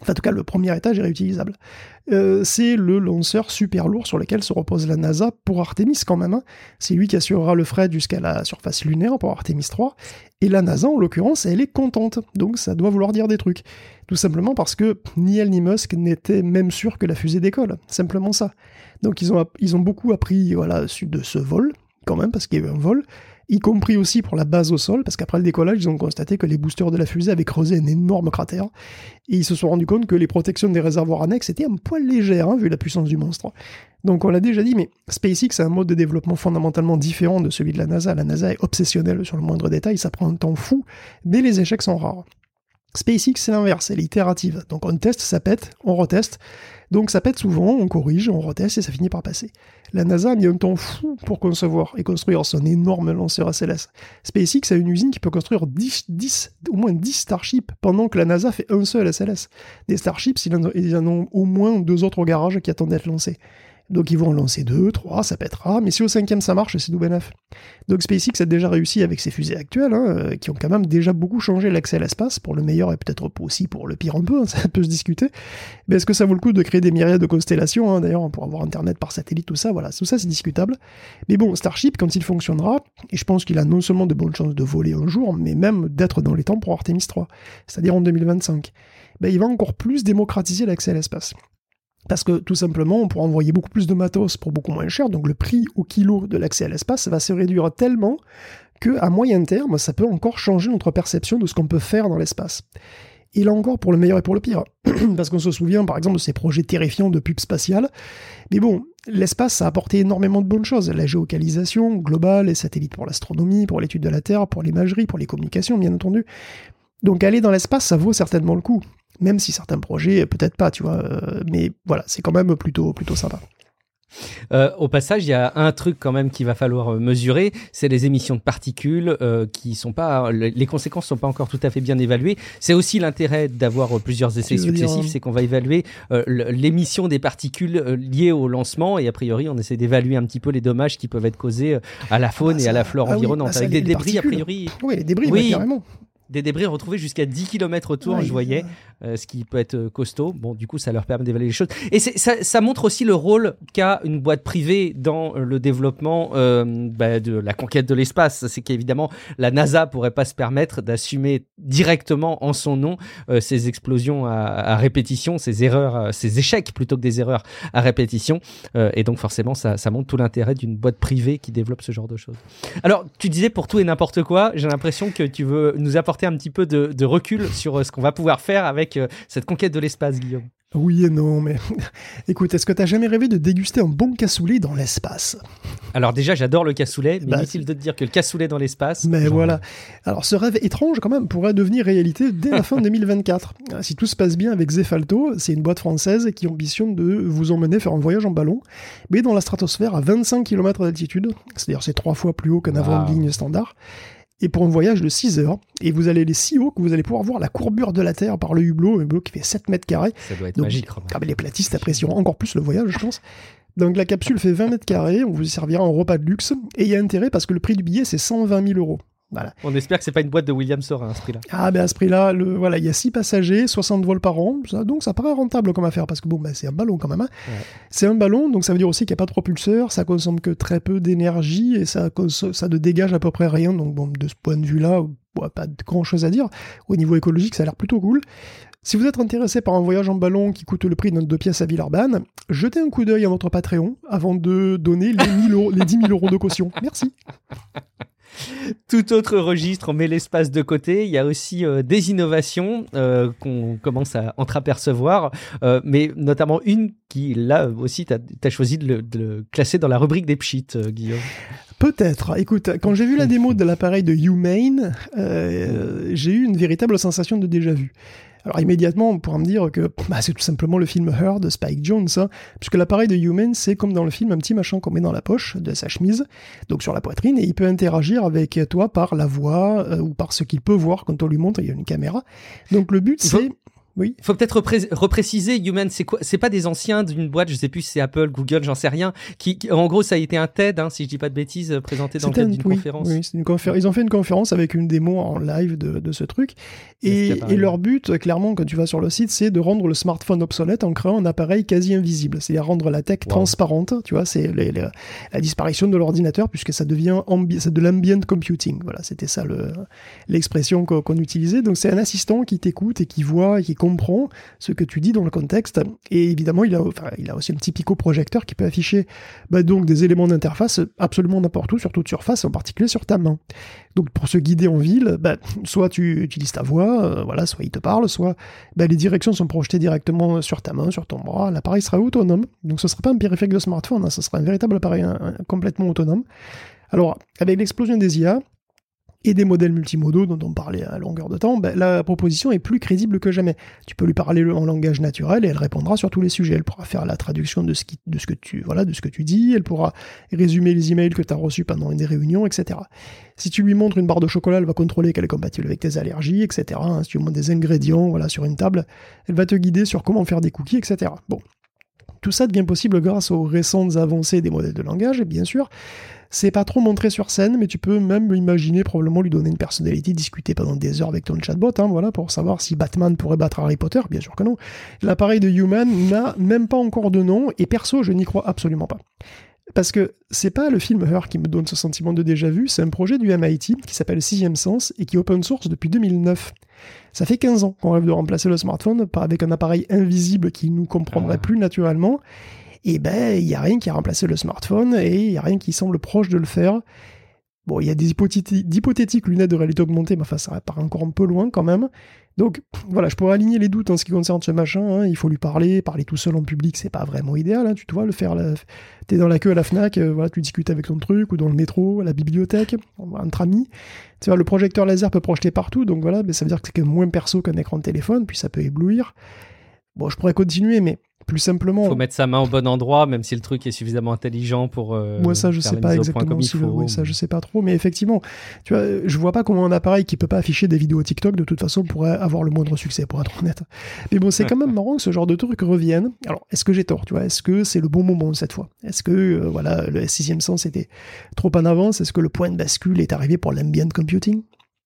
Enfin, en tout cas, le premier étage est réutilisable. Euh, c'est le lanceur super lourd sur lequel se repose la NASA pour Artemis quand même. Hein. C'est lui qui assurera le fret jusqu'à la surface lunaire pour Artemis trois. Et la NASA, en l'occurrence, elle est contente. Donc ça doit vouloir dire des trucs. Tout simplement parce que ni elle ni Musk n'étaient même sûrs que la fusée décolle. Simplement ça. Donc ils ont, ils ont beaucoup appris voilà, de ce vol, quand même, parce qu'il y a eu un vol. Y compris aussi pour la base au sol, parce qu'après le décollage, ils ont constaté que les boosters de la fusée avaient creusé un énorme cratère, et ils se sont rendus compte que les protections des réservoirs annexes étaient un poil légères, hein, vu la puissance du monstre. Donc on l'a déjà dit, mais SpaceX a un mode de développement fondamentalement différent de celui de la NASA. La NASA est obsessionnelle sur le moindre détail, ça prend un temps fou, mais les échecs sont rares. SpaceX, c'est l'inverse, elle est itérative. Donc on teste, ça pète, on reteste. Donc ça pète souvent, on corrige, on reteste et ça finit par passer. La NASA a mis un temps fou pour concevoir et construire son énorme lanceur S L S. SpaceX a une usine qui peut construire dix, dix, au moins dix Starships pendant que la NASA fait un seul S L S. Des Starships, ils en, ils en ont au moins deux autres au garage qui attendent d'être lancés. Donc ils vont en lancer deux, trois, ça pètera, mais si au cinquième ça marche, c'est tout bénef. Donc SpaceX a déjà réussi avec ses fusées actuelles, hein, qui ont quand même déjà beaucoup changé l'accès à l'espace, pour le meilleur et peut-être aussi pour le pire un peu, hein, ça peut se discuter. Mais est-ce que ça vaut le coup de créer des myriades de constellations, hein, d'ailleurs, pour avoir Internet par satellite, tout ça, voilà, tout ça c'est discutable. Mais bon, Starship, quand il fonctionnera, et je pense qu'il a non seulement de bonnes chances de voler un jour, mais même d'être dans les temps pour Artemis trois, c'est-à-dire en deux mille vingt-cinq, ben, il va encore plus démocratiser l'accès à l'espace. Parce que, tout simplement, on pourra envoyer beaucoup plus de matos pour beaucoup moins cher, donc le prix au kilo de l'accès à l'espace va se réduire tellement qu'à moyen terme, ça peut encore changer notre perception de ce qu'on peut faire dans l'espace. Et là encore, pour le meilleur et pour le pire. Parce qu'on se souvient, par exemple, de ces projets terrifiants de pub spatiale. Mais bon, l'espace, ça a apporté énormément de bonnes choses. La géocalisation globale, les satellites pour l'astronomie, pour l'étude de la Terre, pour l'imagerie, pour les communications, bien entendu. Donc aller dans l'espace, ça vaut certainement le coup. Même si certains projets, peut-être pas, tu vois. Euh, mais voilà, c'est quand même plutôt, plutôt sympa. Euh, au passage, il y a un truc quand même qu'il va falloir mesurer, c'est les émissions de particules euh, qui sont pas, les conséquences sont pas encore tout à fait bien évaluées. C'est aussi l'intérêt d'avoir plusieurs essais successifs, dire... c'est qu'on va évaluer euh, l'émission des particules euh, liées au lancement et a priori on essaie d'évaluer un petit peu les dommages qui peuvent être causés à la faune ah bah ça... et à la flore ah environnante oui, bah avec ça, des débris particules. a priori. Oui, les débris, oui. Bah, carrément. Des débris retrouvés jusqu'à dix kilomètres autour, ouais, je voyais, euh, ce qui peut être costaud. Bon, du coup, ça leur permet d'évaluer les choses. Et c'est, ça, ça montre aussi le rôle qu'a une boîte privée dans le développement euh, bah, de la conquête de l'espace. C'est qu'évidemment, la NASA pourrait pas se permettre d'assumer directement en son nom euh, ces explosions à, à répétition, ces erreurs, ces échecs plutôt que des erreurs à répétition. Euh, et donc, forcément, ça, ça montre tout l'intérêt d'une boîte privée qui développe ce genre de choses. Alors, tu disais pour tout et n'importe quoi, j'ai l'impression que tu veux nous apporter un petit peu de, de recul sur ce qu'on va pouvoir faire avec euh, cette conquête de l'espace, Guillaume. Oui et non, mais écoute, est-ce que t'as jamais rêvé de déguster un bon cassoulet dans l'espace ? Alors déjà, j'adore le cassoulet, mais bah, inutile de te dire que le cassoulet dans l'espace... Mais genre... voilà. Alors ce rêve étrange, quand même, pourrait devenir réalité dès la fin deux mille vingt-quatre. Si tout se passe bien avec Zefalto, c'est une boîte française qui ambitionne de vous emmener faire un voyage en ballon, mais dans la stratosphère à vingt-cinq kilomètres d'altitude, c'est-à-dire c'est trois fois plus haut qu'un avion de ligne standard, et pour un voyage de six heures, et vous allez aller si haut que vous allez pouvoir voir la courbure de la Terre par le hublot, un hublot qui fait sept mètres carrés. Ça doit être Donc, magique. Ah, mais les platistes apprécieront encore plus le voyage, je pense. Donc la capsule fait vingt mètres carrés, on vous y servira en repas de luxe, et il y a intérêt parce que le prix du billet c'est cent vingt mille euros. Voilà. On espère que c'est pas une boîte de William Sorin à ce prix-là. Ah ben à ce prix-là, le, voilà, il y a six passagers, soixante vols par an, ça, donc ça paraît rentable comme affaire, parce que bon, ben, c'est un ballon quand même. Hein. Ouais. C'est un ballon, donc ça veut dire aussi qu'il n'y a pas de propulseur, ça consomme que très peu d'énergie, et ça, ça ne dégage à peu près rien, donc bon, de ce point de vue-là, bon, pas de grand-chose à dire. Au niveau écologique, ça a l'air plutôt cool. Si vous êtes intéressé par un voyage en ballon qui coûte le prix d'un deux pièces à Villeurbanne, jetez un coup d'œil à notre Patreon avant de donner les, mille euros, les dix mille euros de caution. Merci. Tout autre registre, on met l'espace de côté. Il y a aussi euh, des innovations euh, qu'on commence à entreapercevoir, euh, mais notamment une qui, là aussi, tu as choisi de le, de le classer dans la rubrique des pchits, euh, Guillaume. Peut-être. Écoute, quand j'ai vu la démo de l'appareil de Humane, euh, j'ai eu une véritable sensation de déjà-vu. Alors immédiatement, on pourra me dire que bah, c'est tout simplement le film Her de Spike Jonze, hein, puisque l'appareil de Humane, c'est comme dans le film un petit machin qu'on met dans la poche de sa chemise, donc sur la poitrine, et il peut interagir avec toi par la voix euh, ou par ce qu'il peut voir quand on lui montre, il y a une caméra. Donc le but, il c'est... faut... Oui. Il faut peut-être repré- repréciser, Human, c'est quoi? C'est pas des anciens d'une boîte, je sais plus si c'est Apple, Google, j'en sais rien. Qui, qui, en gros, ça a été un TED, hein, si je dis pas de bêtises, présenté dans le cadre d'une oui, conférence. Oui, c'est une confé- Ils ont fait une conférence avec une démo en live de, de ce truc. Et, et leur but, clairement, quand tu vas sur le site, c'est de rendre le smartphone obsolète en créant un appareil quasi invisible. C'est-à-dire rendre la tech wow. transparente. Tu vois, c'est les, les, la disparition de l'ordinateur puisque ça devient ambi- c'est de l'ambient computing. Voilà, c'était ça le, l'expression qu'on, qu'on utilisait. Donc c'est un assistant qui t'écoute et qui voit et qui comprend ce que tu dis dans le contexte, et évidemment il a, enfin, il a aussi un petit pico-projecteur qui peut afficher bah, donc des éléments d'interface absolument n'importe où, sur toute surface, en particulier sur ta main. Donc pour se guider en ville, bah, soit tu utilises ta voix, euh, voilà, soit il te parle, soit bah, les directions sont projetées directement sur ta main, sur ton bras, l'appareil sera autonome, donc ce ne sera pas un périphérique de smartphone, hein, ce sera un véritable appareil un, un, complètement autonome. Alors, avec l'explosion des I A, et des modèles multimodaux dont on parlait à longueur de temps, ben, la proposition est plus crédible que jamais. Tu peux lui parler en langage naturel et elle répondra sur tous les sujets. Elle pourra faire la traduction de ce, qui, de ce, que, tu, voilà, de ce que tu dis, elle pourra résumer les emails que tu as reçus pendant des réunions, et cetera. Si tu lui montres une barre de chocolat, elle va contrôler qu'elle est compatible avec tes allergies, et cetera. Hein, si tu lui montres des ingrédients voilà, sur une table, elle va te guider sur comment faire des cookies, et cetera. Bon. Tout ça devient possible grâce aux récentes avancées des modèles de langage, et bien sûr, c'est pas trop montré sur scène, mais tu peux même imaginer probablement lui donner une personnalité, discuter pendant des heures avec ton chatbot, hein, voilà, pour savoir si Batman pourrait battre Harry Potter, bien sûr que non. L'appareil de Human n'a même pas encore de nom, et perso, je n'y crois absolument pas. Parce que c'est pas le film Her qui me donne ce sentiment de déjà-vu, c'est un projet du M I T qui s'appelle Sixième Sens et qui est open source depuis deux mille neuf. Ça fait quinze ans qu'on rêve de remplacer le smartphone avec un appareil invisible qui nous comprendrait plus naturellement. Et ben, il n'y a rien qui a remplacé le smartphone et il n'y a rien qui semble proche de le faire. Bon, il y a des hypothéti- d'hypothétiques lunettes de réalité augmentée, mais enfin, ça paraît encore un peu loin quand même. Donc, voilà, je pourrais aligner les doutes en ce qui concerne ce machin. Hein. Il faut lui parler, parler tout seul en public, c'est pas vraiment idéal. Hein. Tu te vois, le faire, la... t'es dans la queue à la Fnac, euh, voilà, tu discutes avec ton truc, ou dans le métro, à la bibliothèque, entre amis. Tu vois, le projecteur laser peut projeter partout, donc voilà, mais ça veut dire que c'est quand même moins perso qu'un écran de téléphone, puis ça peut éblouir. Bon, je pourrais continuer, mais plus simplement... Faut mettre sa main au bon endroit, même si le truc est suffisamment intelligent pour euh, Moi, ça, je sais pas exactement si le... oui, ça, je sais pas trop, mais effectivement, tu vois, je vois pas comment un appareil qui peut pas afficher des vidéos TikTok, de toute façon, pourrait avoir le moindre succès, pour être honnête. Mais bon, c'est quand même marrant que ce genre de trucs reviennent. Alors, est-ce que j'ai tort, tu vois? Est-ce que c'est le bon moment, cette fois? Est-ce que, euh, voilà, le sixième sens était trop en avance? Est-ce que le point de bascule est arrivé pour l'ambient computing?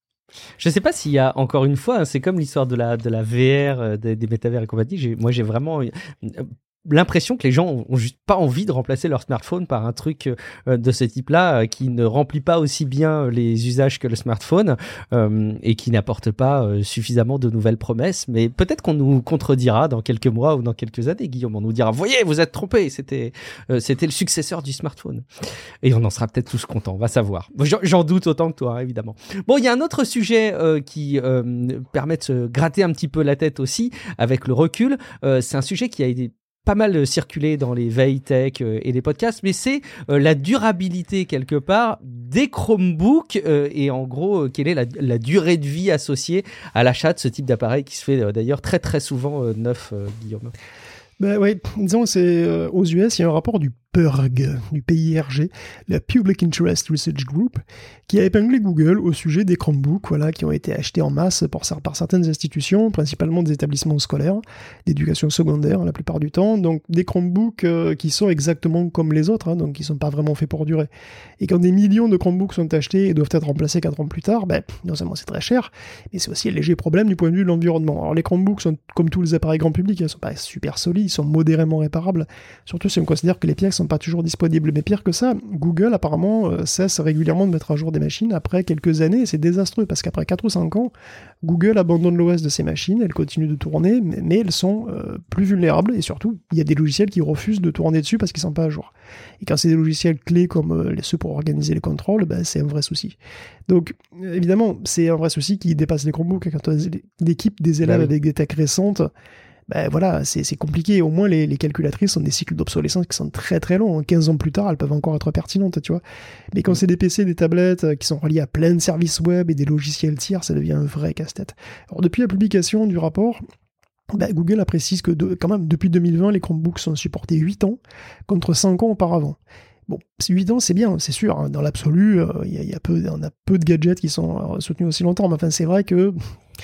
Je sais pas s'il y a, encore une fois, hein, c'est comme l'histoire de la, de la V R, euh, des, des métavers et compagnie. J'ai, moi, j'ai vraiment euh, l'impression que les gens ont, ont juste pas envie de remplacer leur smartphone par un truc euh, de ce type-là euh, qui ne remplit pas aussi bien les usages que le smartphone euh, et qui n'apporte pas euh, suffisamment de nouvelles promesses. Mais peut-être qu'on nous contredira dans quelques mois ou dans quelques années, Guillaume. On nous dira, voyez, vous êtes trompés, c'était, euh, c'était le successeur du smartphone. Et on en sera peut-être tous contents, on va savoir. J'en, j'en doute autant que toi, hein, évidemment. Bon, il y a un autre sujet euh, qui euh, permet de se gratter un petit peu la tête aussi avec le recul. Euh, c'est un sujet qui a été pas mal circulé dans les veilles tech euh, et les podcasts, mais c'est euh, la durabilité quelque part des Chromebooks euh, et en gros, euh, quelle est la, la durée de vie associée à l'achat de ce type d'appareil qui se fait euh, d'ailleurs très très souvent euh, neuf, euh, Guillaume. Ben oui, disons c'est euh, aux U S, il y a un rapport du P U R G, du P I R G, la Public Interest Research Group, qui a épinglé Google au sujet des Chromebooks, voilà, qui ont été achetés en masse pour, par certaines institutions, principalement des établissements scolaires, d'éducation secondaire la plupart du temps, donc des Chromebooks euh, qui sont exactement comme les autres, hein, donc qui sont pas vraiment faits pour durer. Et quand des millions de Chromebooks sont achetés et doivent être remplacés quatre ans plus tard, ben non seulement c'est très cher, mais c'est aussi un léger problème du point de vue de l'environnement. Alors les Chromebooks sont comme tous les appareils grand public, ils sont pas super solides, ils sont modérément réparables, surtout si on considère que les pièces sont pas toujours disponibles. Mais pire que ça, Google apparemment euh, cesse régulièrement de mettre à jour des machines après quelques années, et c'est désastreux, parce qu'après quatre ou cinq ans, Google abandonne l'O S de ses machines, elles continuent de tourner, mais, mais elles sont euh, plus vulnérables, et surtout, il y a des logiciels qui refusent de tourner dessus parce qu'ils sont pas à jour. Et quand c'est des logiciels clés comme euh, ceux pour organiser les contrôles, ben, c'est un vrai souci. Donc, évidemment, c'est un vrai souci qui dépasse les Chromebooks. Quand l'équipe des élèves avec des techs récentes, ben voilà, c'est, c'est compliqué. Au moins, les, les calculatrices ont des cycles d'obsolescence qui sont très très longs. quinze ans plus tard, elles peuvent encore être pertinentes, tu vois. Mais quand c'est des P C, des tablettes qui sont reliés à plein de services web et des logiciels tiers, ça devient un vrai casse-tête. Alors, depuis la publication du rapport, ben, Google a précisé que de, quand même, depuis deux mille vingt, les Chromebooks sont supportés huit ans, contre cinq ans auparavant. Bon, huit ans, c'est bien, c'est sûr. Hein. Dans l'absolu, euh, y a, y a peu, on a peu de gadgets qui sont euh, soutenus aussi longtemps. Mais enfin, c'est vrai que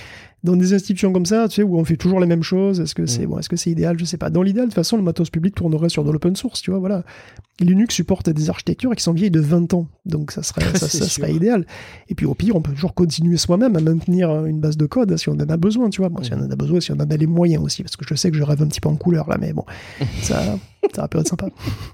dans des institutions comme ça, tu sais, où on fait toujours les mêmes choses, est-ce que c'est, Mm. bon, est-ce que c'est idéal? Je sais pas. Dans l'idéal, de toute façon, le matos public tournerait sur de l'open source, tu vois, voilà. Linux supporte des architectures qui sont vieilles de vingt ans, donc ça serait, ça, ça serait idéal. Et puis au pire, on peut toujours continuer soi-même à maintenir une base de code si on en a besoin, tu vois. Bon, mm. si on en a besoin, si on en a les moyens aussi, parce que je sais que je rêve un petit peu en couleur là, mais bon, ça, ça va peut être sympa.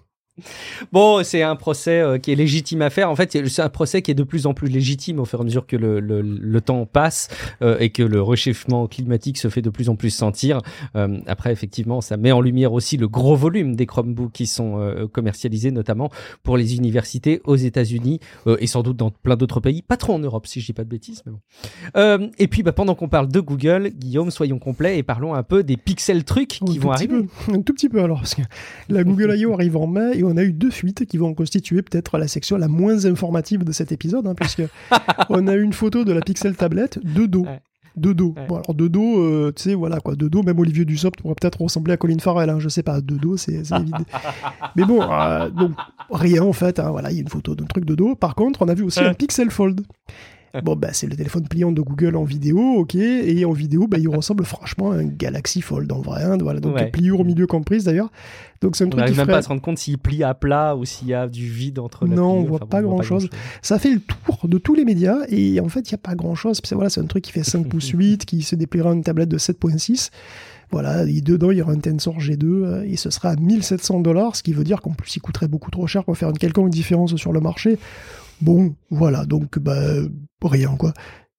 Bon, c'est un procès euh, qui est légitime à faire. En fait, c'est un procès qui est de plus en plus légitime au fur et à mesure que le, le, le temps passe euh, et que le réchauffement climatique se fait de plus en plus sentir. Euh, après, effectivement, ça met en lumière aussi le gros volume des Chromebooks qui sont euh, commercialisés, notamment pour les universités aux États-Unis euh, et sans doute dans plein d'autres pays. Pas trop en Europe, si je dis pas de bêtises, mais bon. Euh, et puis, bah, pendant qu'on parle de Google, Guillaume, soyons complets et parlons un peu des Pixel trucs qui un vont arriver. Peu, un tout petit peu alors, parce que la Google I O arrive en mai et on a eu deux fuites qui vont constituer peut-être la section la moins informative de cet épisode, hein, puisque on a eu une photo de la Pixel tablette de dos. Ouais. De dos. Ouais. Bon, alors de dos, euh, tu sais, voilà quoi, de dos, même Olivier Dussopt pourrait peut-être ressembler à Colin Farrell, hein, je sais pas, de dos, c'est, c'est évident. Mais bon, euh, donc, rien en fait, hein, voilà, il y a une photo d'un truc de dos. Par contre, on a vu aussi ouais. un Pixel Fold. Bon, bah, c'est le téléphone pliant de Google en vidéo, ok, et en vidéo, bah, il ressemble franchement à un Galaxy Fold en vrai, hein, voilà, donc ouais. pliure au milieu comprise d'ailleurs. Donc c'est un on truc qui n'arrive même ferait... pas à se rendre compte s'il plie à plat ou s'il y a du vide entre la non, pliure. on voit enfin, pas bon, grand-chose. Grand ça fait le tour de tous les médias, et en fait, il n'y a pas grand-chose. Puis, voilà, c'est un truc qui fait cinq pouces huit, qui se dépliera une tablette de sept virgule six. Voilà, et dedans, il y aura un Tensor G deux, et ce sera à mille sept cents dollars, ce qui veut dire qu'en plus, il coûterait beaucoup trop cher pour faire une quelconque différence sur le marché. Bon, voilà, donc, bah, rien, quoi.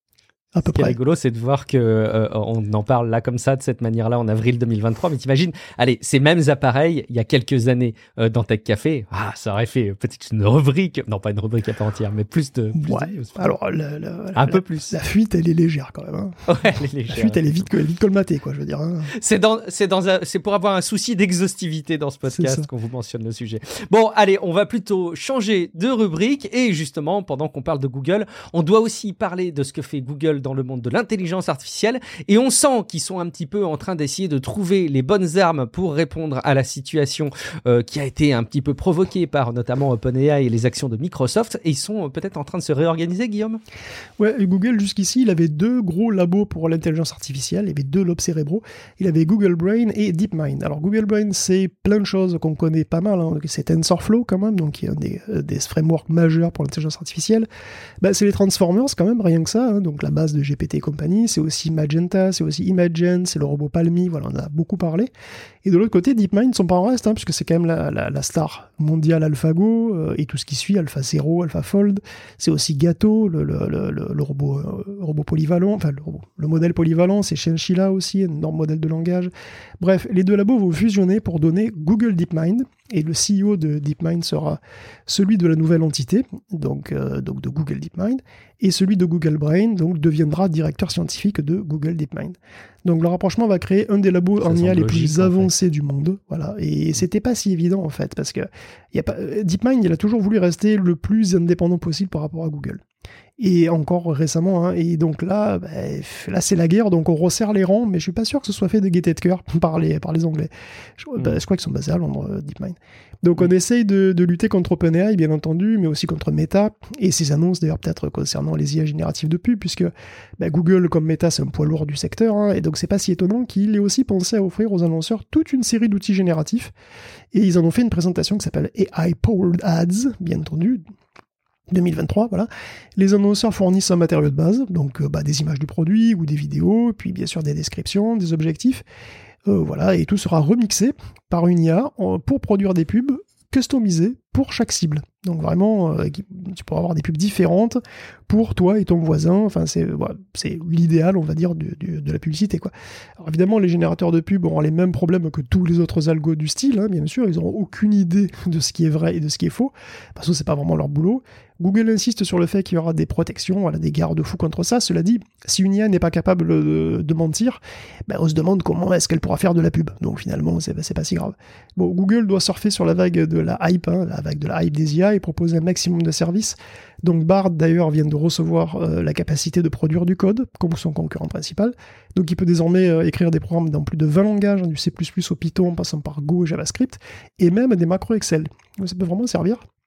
À peu Ce qui près. est rigolo, c'est de voir que euh, on en parle là comme ça, de cette manière-là, en avril deux mille vingt-trois. Mais t'imagines, allez, ces mêmes appareils, il y a quelques années euh, dans Tech Café, ah, ça aurait fait peut-être une rubrique, non pas une rubrique à part entière, mais plus de. Plus ouais. de... Alors, la, la, un la, peu plus. La fuite, elle est légère quand même. Hein. Ouais, elle est légère. La fuite, elle est vite, elle est vite colmatée, quoi. Je veux dire. Hein. C'est dans, c'est dans, un, c'est pour avoir un souci d'exhaustivité dans ce podcast qu'on vous mentionne le sujet. Bon, allez, on va plutôt changer de rubrique et justement, pendant qu'on parle de Google, on doit aussi parler de ce que fait Google dans le monde de l'intelligence artificielle, et on sent qu'ils sont un petit peu en train d'essayer de trouver les bonnes armes pour répondre à la situation euh, qui a été un petit peu provoquée par notamment OpenAI et les actions de Microsoft, et ils sont euh, peut-être en train de se réorganiser, Guillaume. Ouais, et Google jusqu'ici, il avait deux gros labos pour l'intelligence artificielle, il y avait deux lobes cérébraux, il avait Google Brain et DeepMind. Alors Google Brain, c'est plein de choses qu'on connaît pas mal, hein. C'est TensorFlow quand même, donc il y a des, des frameworks majeurs pour l'intelligence artificielle. Bah, c'est les Transformers quand même, rien que ça, hein. Donc la base de G P T et compagnie. C'est aussi Magenta, c'est aussi Imagen, c'est le robot Palmy, voilà, on en a beaucoup parlé. Et de l'autre côté, DeepMind sont pas en reste, hein, puisque c'est quand même la, la, la star mondiale AlphaGo, euh, et tout ce qui suit, AlphaZero, AlphaFold. C'est aussi Gato, le, le, le, le robot, euh, robot polyvalent, enfin le, robot, le modèle polyvalent, c'est Shenshila aussi, un énorme modèle de langage. Bref, les deux labos vont fusionner pour donner Google DeepMind, et le C E O de DeepMind sera celui de la nouvelle entité, donc, euh, donc de Google DeepMind, et celui de Google Brain, donc deviendra directeur scientifique de Google DeepMind. Donc le rapprochement va créer un des labos en I A les plus avancés en fait. du monde, voilà. Et c'était pas si évident en fait, parce que y a pas, DeepMind, il a toujours voulu rester le plus indépendant possible par rapport à Google. Et encore récemment, hein, et donc là, bah, là c'est la guerre, donc on resserre les rangs, mais je suis pas sûr que ce soit fait de gaieté de cœur par les, par les Anglais. Je, mmh. bah, je crois qu'ils sont basés à Londres, euh, DeepMind. Donc mmh. on essaye de, de lutter contre OpenAI, bien entendu, mais aussi contre Meta, et ces annonces d'ailleurs peut-être concernant les I A génératives de pub, puisque bah, Google comme Meta c'est un poids lourd du secteur, hein, et donc c'est pas si étonnant qu'il ait aussi pensé à offrir aux annonceurs toute une série d'outils génératifs, et ils en ont fait une présentation qui s'appelle A I-Powered Ads, bien entendu, deux mille vingt-trois, voilà. Les annonceurs fournissent un matériau de base, donc euh, bah, des images du produit ou des vidéos, puis bien sûr des descriptions, des objectifs, euh, voilà, et tout sera remixé par une I A euh, pour produire des pubs customisées pour chaque cible. Donc vraiment, euh, tu pourras avoir des pubs différentes pour toi et ton voisin. Enfin, c'est, voilà, c'est l'idéal, on va dire, du, du, de la publicité, quoi. Alors évidemment, les générateurs de pubs auront les mêmes problèmes que tous les autres algos du style, hein, bien sûr. Ils n'auront aucune idée de ce qui est vrai et de ce qui est faux, parce que c'est pas vraiment leur boulot. Google insiste sur le fait qu'il y aura des protections, voilà, des garde-fous contre ça. Cela dit, si une I A n'est pas capable de, de mentir, ben on se demande comment est-ce qu'elle pourra faire de la pub. Donc finalement, c'est, c'est pas si grave. Bon, Google doit surfer sur la vague de la hype, hein, la vague de la hype des I A et proposer un maximum de services. Donc Bard d'ailleurs vient de recevoir euh, la capacité de produire du code, comme son concurrent principal. Donc il peut désormais euh, écrire des programmes dans plus de vingt langages, hein, du C plus plus au Python, en passant par Go et JavaScript, et même des macros Excel. Donc ça peut vraiment servir.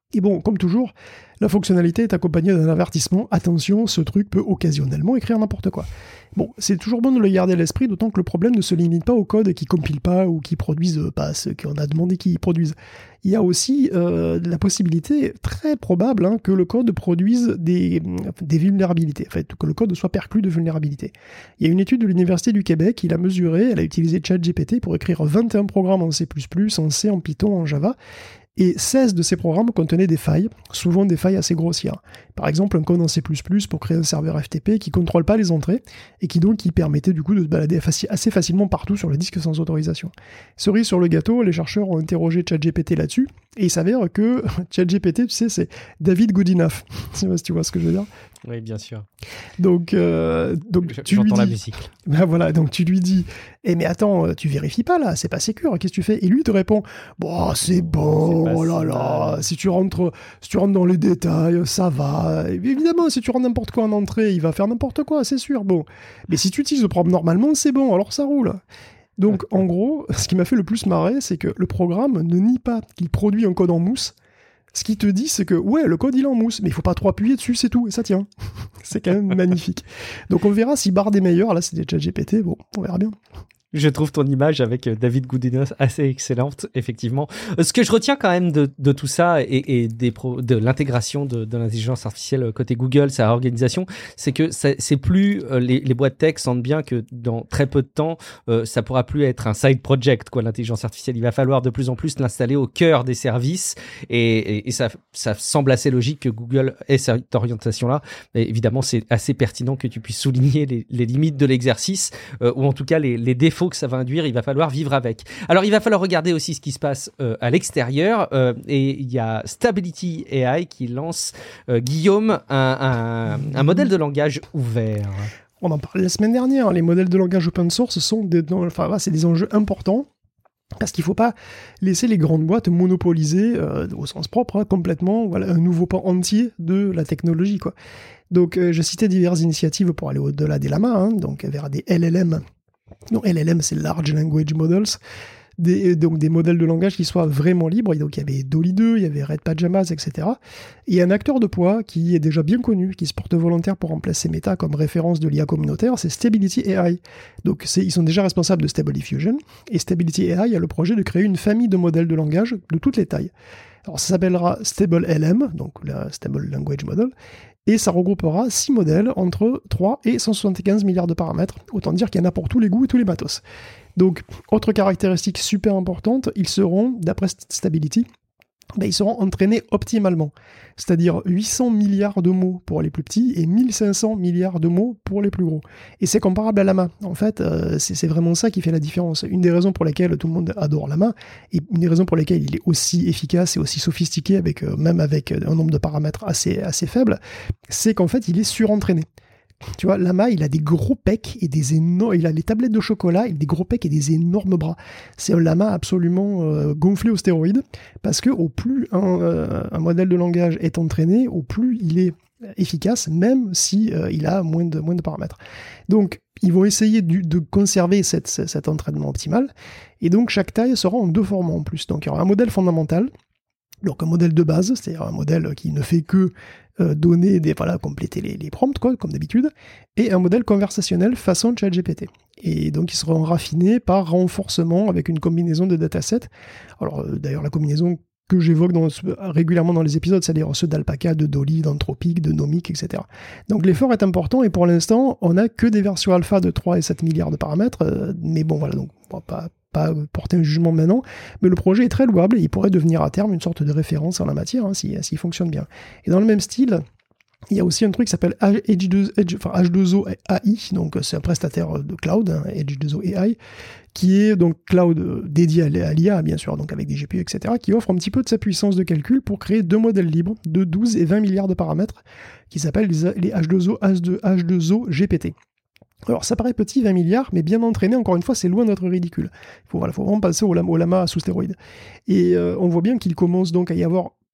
Et bon, comme toujours, la fonctionnalité est accompagnée d'un avertissement. Attention, ce truc peut occasionnellement écrire n'importe quoi. Bon, c'est toujours bon de le garder à l'esprit, d'autant que le problème ne se limite pas au code qui compile pas ou qui produisent pas ce qu'on a demandé qu'ils produisent. Il y a aussi euh, la possibilité très probable hein, que le code produise des, des vulnérabilités, en fait, que le code soit perclus de vulnérabilités. Il y a une étude de l'Université du Québec, il a mesuré, elle a utilisé ChatGPT pour écrire vingt et un programmes en C plus plus, en C, en Python, en Java, et seize de ces programmes contenaient des failles, souvent des failles assez grossières. Par exemple, un code en C plus plus pour créer un serveur F T P qui ne contrôle pas les entrées et qui donc qui permettait du coup de se balader assez facilement partout sur le disque sans autorisation. Cerise sur le gâteau, les chercheurs ont interrogé ChatGPT là-dessus et il s'avère que ChatGPT, tu sais, c'est David Goodenough. Je sais pas si tu vois ce que je veux dire. Oui, bien sûr. Donc, euh, donc je, tu lui dis, la musique. Ben voilà, donc tu lui dis, eh mais attends, tu vérifies pas là, c'est pas sécure, qu'est-ce que tu fais? Et lui te répond, bon, c'est bon, oh là là, si tu rentres, si tu rentres dans les détails, ça va. Et évidemment, si tu rentres n'importe quoi en entrée, il va faire n'importe quoi, c'est sûr. Bon, mais si tu utilises le programme normalement, c'est bon, alors ça roule. Donc, en gros, ce qui m'a fait le plus marrer, c'est que le programme ne nie pas qu'il produit un code en mousse. Ce qui te dit, c'est que, ouais, le code, il est en mousse, mais il faut pas trop appuyer dessus, c'est tout, et ça tient. C'est quand même magnifique. Donc, on verra si Bard est meilleur. Là, c'est des ChatGPT, bon, on verra bien. Je trouve ton image avec David Goodenough assez excellente, effectivement. Ce que je retiens quand même de, de tout ça et, et des pro, de l'intégration de, de l'intelligence artificielle côté Google, sa organisation, c'est que ça, c'est plus euh, les, les boîtes tech sentent bien que dans très peu de temps, euh, ça pourra plus être un side project, quoi. L'intelligence artificielle, il va falloir de plus en plus l'installer au cœur des services et, et, et ça, ça semble assez logique que Google ait cette orientation-là. Et évidemment, c'est assez pertinent que tu puisses souligner les, les limites de l'exercice euh, ou en tout cas les, les défauts que ça va induire, il va falloir vivre avec. Alors, il va falloir regarder aussi ce qui se passe euh, à l'extérieur euh, et il y a Stability A I qui lance, euh, Guillaume, un, un, un modèle de langage ouvert. On en parlait la semaine dernière, les modèles de langage open source sont des, enfin, c'est des enjeux importants. Parce qu'il ne faut pas laisser les grandes boîtes monopoliser, euh, au sens propre, hein, complètement, voilà, un nouveau pan entier de la technologie, quoi. Donc, euh, je citais diverses initiatives pour aller au-delà des lamas, hein, donc vers des L L M. Donc, L L M, c'est Large Language Models. Des, donc des modèles de langage qui soient vraiment libres. Et donc il y avait Dolly deux, il y avait Red Pajamas, et cetera. Et il y a un acteur de poids qui est déjà bien connu, qui se porte volontaire pour remplacer Meta comme référence de l'I A communautaire, c'est Stability A I. Donc c'est, ils sont déjà responsables de Stable Diffusion, et Stability A I a le projet de créer une famille de modèles de langage de toutes les tailles. Alors ça s'appellera Stable L M, donc la Stable Language Model, et ça regroupera six modèles entre trois et cent soixante-quinze milliards de paramètres, autant dire qu'il y en a pour tous les goûts et tous les matos. Donc, autre caractéristique super importante, ils seront, d'après Stability, ben, ils seront entraînés optimalement. C'est-à-dire huit cents milliards de mots pour les plus petits et mille cinq cents milliards de mots pour les plus gros. Et c'est comparable à Llama. En fait, euh, c'est, c'est vraiment ça qui fait la différence. Une des raisons pour lesquelles tout le monde adore Llama, et une des raisons pour lesquelles il est aussi efficace et aussi sophistiqué, avec, euh, même avec un nombre de paramètres assez, assez faible, c'est qu'en fait, il est surentraîné. Tu vois, Llama, il a des gros pecs et des énormes... Il a les tablettes de chocolat, il a des gros pecs et des énormes bras. C'est un Llama absolument euh, gonflé aux stéroïdes, parce que au plus un, euh, un modèle de langage est entraîné, au plus il est efficace, même si euh, il a moins de, moins de paramètres. Donc, ils vont essayer du, de conserver cette, cet entraînement optimal, et donc chaque taille sera en deux formats en plus. Donc, il y aura un modèle fondamental, donc un modèle de base, c'est-à-dire un modèle qui ne fait que euh, donner des, voilà, compléter les, les prompts, quoi, comme d'habitude, et un modèle conversationnel façon ChatGPT. Et donc ils seront raffinés par renforcement avec une combinaison de datasets. Alors euh, d'ailleurs la combinaison que j'évoque dans, régulièrement dans les épisodes, c'est-à-dire ceux d'Alpaca, de Dolly, d'Anthropic, de Nomic, et cetera. Donc l'effort est important et pour l'instant, on n'a que des versions alpha de trois et sept milliards de paramètres, euh, mais bon voilà, donc on va pas pas porter un jugement maintenant, mais le projet est très louable et il pourrait devenir à terme une sorte de référence en la matière, hein, s'il si, si fonctionne bien. Et dans le même style, il y a aussi un truc qui s'appelle H deux, Edge, enfin H deux O A I, donc c'est un prestataire de cloud, hein, H deux O A I, qui est donc cloud dédié à l'I A, bien sûr, donc avec des G P U, et cetera, qui offre un petit peu de sa puissance de calcul pour créer deux modèles libres de douze et vingt milliards de paramètres, qui s'appellent les H deux O, H deux O G P T. Alors ça paraît petit, vingt milliards, mais bien entraîné, encore une fois, c'est loin d'être ridicule. Il faut, voilà, faut vraiment passer au lama, au lama sous stéroïdes. Et euh, on voit bien qu'il commence donc à y avoir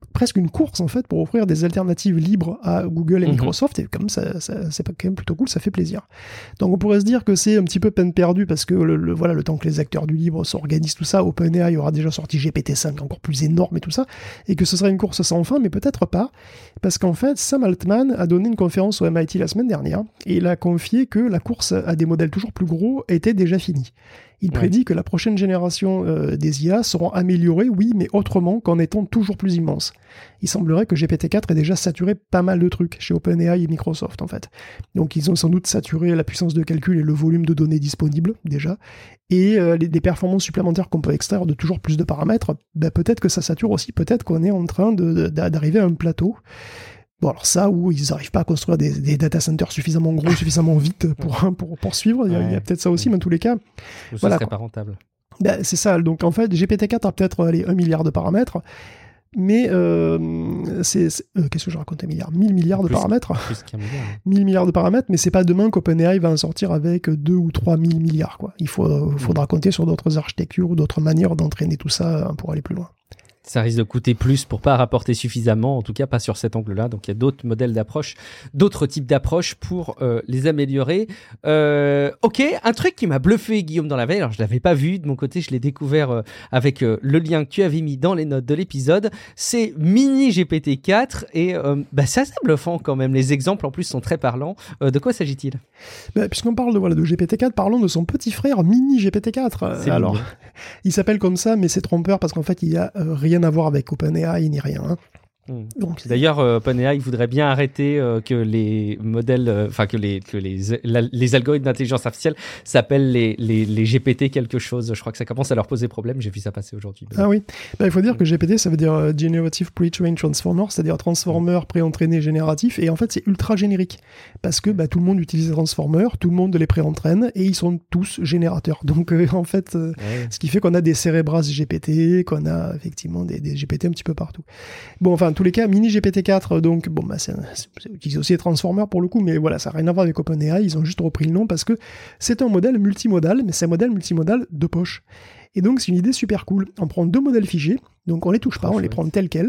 presque une course en fait pour offrir des alternatives libres à Google et Microsoft, mmh. et comme ça, ça c'est quand même plutôt cool, ça fait plaisir. Donc on pourrait se dire que c'est un petit peu peine perdue parce que le, le, voilà, le temps que les acteurs du libre s'organisent, tout ça, OpenAI aura déjà sorti G P T cinq encore plus énorme et tout ça, et que ce serait une course sans fin, mais peut-être pas, parce qu'en fait Sam Altman a donné une conférence au M I T la semaine dernière, et il a confié que la course à des modèles toujours plus gros était déjà finie. Il ouais. prédit que la prochaine génération euh, des I A seront améliorées, oui, mais autrement qu'en étant toujours plus immenses. Il semblerait que G P T quatre ait déjà saturé pas mal de trucs chez OpenAI et Microsoft, en fait. Donc ils ont sans doute saturé la puissance de calcul et le volume de données disponibles, déjà, et euh, les, les performances supplémentaires qu'on peut extraire de toujours plus de paramètres, ben, peut-être que ça sature aussi, peut-être qu'on est en train de, de, d'arriver à un plateau. Bon, alors ça, où ils n'arrivent pas à construire des, des data centers suffisamment gros, suffisamment vite pour, pour, pour suivre, il y a, ouais. il y a peut-être ça aussi, mais en tous les cas... Ou ça voilà, serait quoi. pas rentable. Ben, c'est ça, donc en fait, G P T quatre a peut-être allez, un milliard de paramètres, mais euh, c'est... c'est euh, qu'est-ce que je raconte, un milliard mille milliards de plus, paramètres plus qu'un milliard. mille milliards de paramètres, mais c'est pas demain qu'OpenAI va en sortir avec deux ou trois mille milliards, quoi. Il faut, euh, faudra mmh. compter sur d'autres architectures ou d'autres manières d'entraîner tout ça pour aller plus loin. Ça risque de coûter plus pour pas rapporter suffisamment, en tout cas pas sur cet angle-là. Donc il y a d'autres modèles d'approche, d'autres types d'approches pour euh, les améliorer. Euh, ok, un truc qui m'a bluffé, Guillaume, dans la veille, alors je l'avais pas vu de mon côté, je l'ai découvert euh, avec euh, le lien que tu avais mis dans les notes de l'épisode, c'est Mini G P T quatre et euh, bah, c'est assez bluffant quand même. Les exemples en plus sont très parlants. Euh, de quoi s'agit-il ? Bah, puisqu'on parle de, voilà, de G P T quatre, parlons de son petit frère Mini G P T quatre. C'est alors, mignon. Il s'appelle comme ça, mais c'est trompeur parce qu'en fait il y a euh, rien à voir avec OpenAI ni rien. Hein. Mmh. Donc, d'ailleurs, euh, OpenAI voudrait bien arrêter euh, que les modèles, enfin euh, que les que les la, les algorithmes d'intelligence artificielle s'appellent les, les les G P T quelque chose. Je crois que ça commence à leur poser problème. J'ai vu ça passer aujourd'hui. Ah oui. Bah, il faut dire que G P T, ça veut dire euh, Generative Pre-trained Transformer, c'est-à-dire transformer pré-entraîné génératif. Et en fait, c'est ultra générique parce que bah, tout le monde utilise les transformers, tout le monde les pré-entraîne et ils sont tous générateurs. Donc euh, en fait, euh, ouais. ce qui fait qu'on a des Cerebras G P T, qu'on a effectivement des, des G P T un petit peu partout. Bon, enfin. En tous les cas, Mini G P T quatre, donc, bon, bah, c'est, c'est utilisé aussi les transformers pour le coup, mais voilà, ça n'a rien à voir avec OpenAI, ils ont juste repris le nom parce que c'est un modèle multimodal, mais c'est un modèle multimodal de poche. Et donc, c'est une idée super cool. On prend deux modèles figés, donc on les touche pas, on les prend tels quels.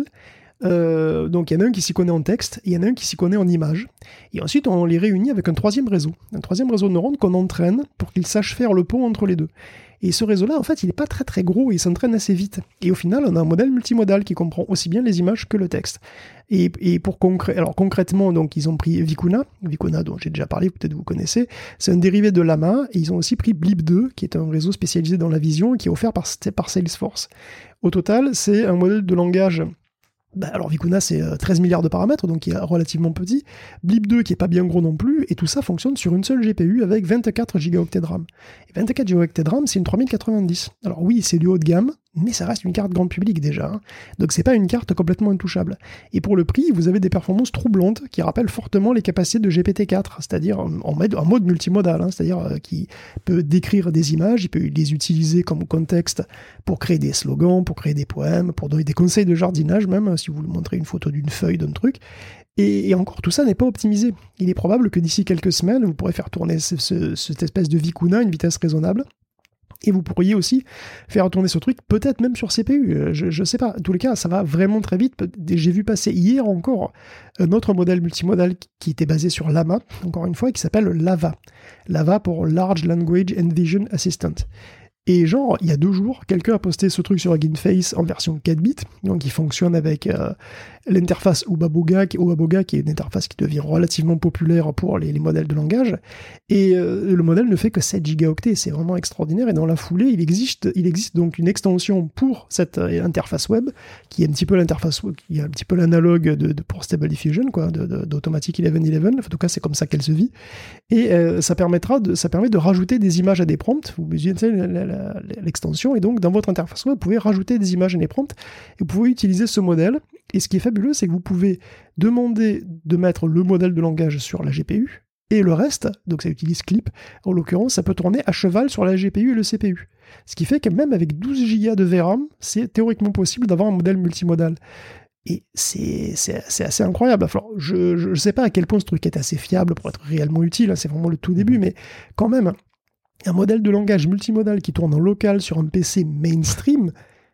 Euh, donc, il y en a un qui s'y connaît en texte, et il y en a un qui s'y connaît en images. Et ensuite, on les réunit avec un troisième réseau. Un troisième réseau de neurones qu'on entraîne pour qu'il sache faire le pont entre les deux. Et ce réseau-là, en fait, il n'est pas très très gros et il s'entraîne assez vite. Et au final, on a un modèle multimodal qui comprend aussi bien les images que le texte. Et, et pour concré- alors concrètement, donc, ils ont pris Vicuna, Vicuna dont j'ai déjà parlé, peut-être vous connaissez. C'est un dérivé de Llama. Et ils ont aussi pris Blip deux, qui est un réseau spécialisé dans la vision et qui est offert par, par Salesforce. Au total, c'est un modèle de langage. Bah alors Vicuna c'est treize milliards de paramètres, donc il est relativement petit. Blip deux qui est pas bien gros non plus, et tout ça fonctionne sur une seule G P U avec vingt-quatre gigaoctets de RAM. Et vingt-quatre gigaoctets de RAM, c'est une trois mille quatre-vingt-dix. Alors oui, c'est du haut de gamme, mais ça reste une carte grand public déjà. Hein. Donc c'est pas une carte complètement intouchable. Et pour le prix, vous avez des performances troublantes qui rappellent fortement les capacités de G P T quatre, c'est-à-dire en mode, en mode multimodal, hein, c'est-à-dire euh, qui peut décrire des images, il peut les utiliser comme contexte pour créer des slogans, pour créer des poèmes, pour donner des conseils de jardinage même, si vous lui montrez une photo d'une feuille, d'un truc. Et, et encore, tout ça n'est pas optimisé. Il est probable que d'ici quelques semaines, vous pourrez faire tourner ce, ce, cette espèce de Vicuna à une vitesse raisonnable. Et vous pourriez aussi faire tourner ce truc, peut-être même sur C P U, je, je sais pas. En tous les cas, ça va vraiment très vite. J'ai vu passer hier encore un autre modèle multimodal qui était basé sur Llama, encore une fois, et qui s'appelle Lava. Lava pour Large Language and Vision Assistant. Et genre, il y a deux jours, quelqu'un a posté ce truc sur Hugging Face en version quatre bits, donc il fonctionne avec euh, l'interface Ubaboga, qui, Ubaboga, qui est une interface qui devient relativement populaire pour les, les modèles de langage, et euh, le modèle ne fait que sept gigaoctets, c'est vraiment extraordinaire, et dans la foulée, il existe, il existe donc une extension pour cette euh, interface web, qui est un petit peu l'interface web, qui est un petit peu l'analogue de, de, pour Stable Diffusion, quoi, de, de, d'Automatic eleven eleven, en tout cas c'est comme ça qu'elle se vit, et euh, ça permettra de, ça permet de rajouter des images à des prompts, vous utilisez la, la, l'extension, et donc dans votre interface web, vous pouvez rajouter des images et des prompts, et vous pouvez utiliser ce modèle, et ce qui est fabuleux, c'est que vous pouvez demander de mettre le modèle de langage sur la G P U, et le reste, donc ça utilise Clip, en l'occurrence, ça peut tourner à cheval sur la G P U et le C P U. Ce qui fait que même avec douze gigas de V RAM, c'est théoriquement possible d'avoir un modèle multimodal. Et c'est, c'est, c'est assez incroyable. Alors, je ne sais pas à quel point ce truc est assez fiable pour être réellement utile, hein, c'est vraiment le tout début, mais quand même, un modèle de langage multimodal qui tourne en local sur un P C mainstream,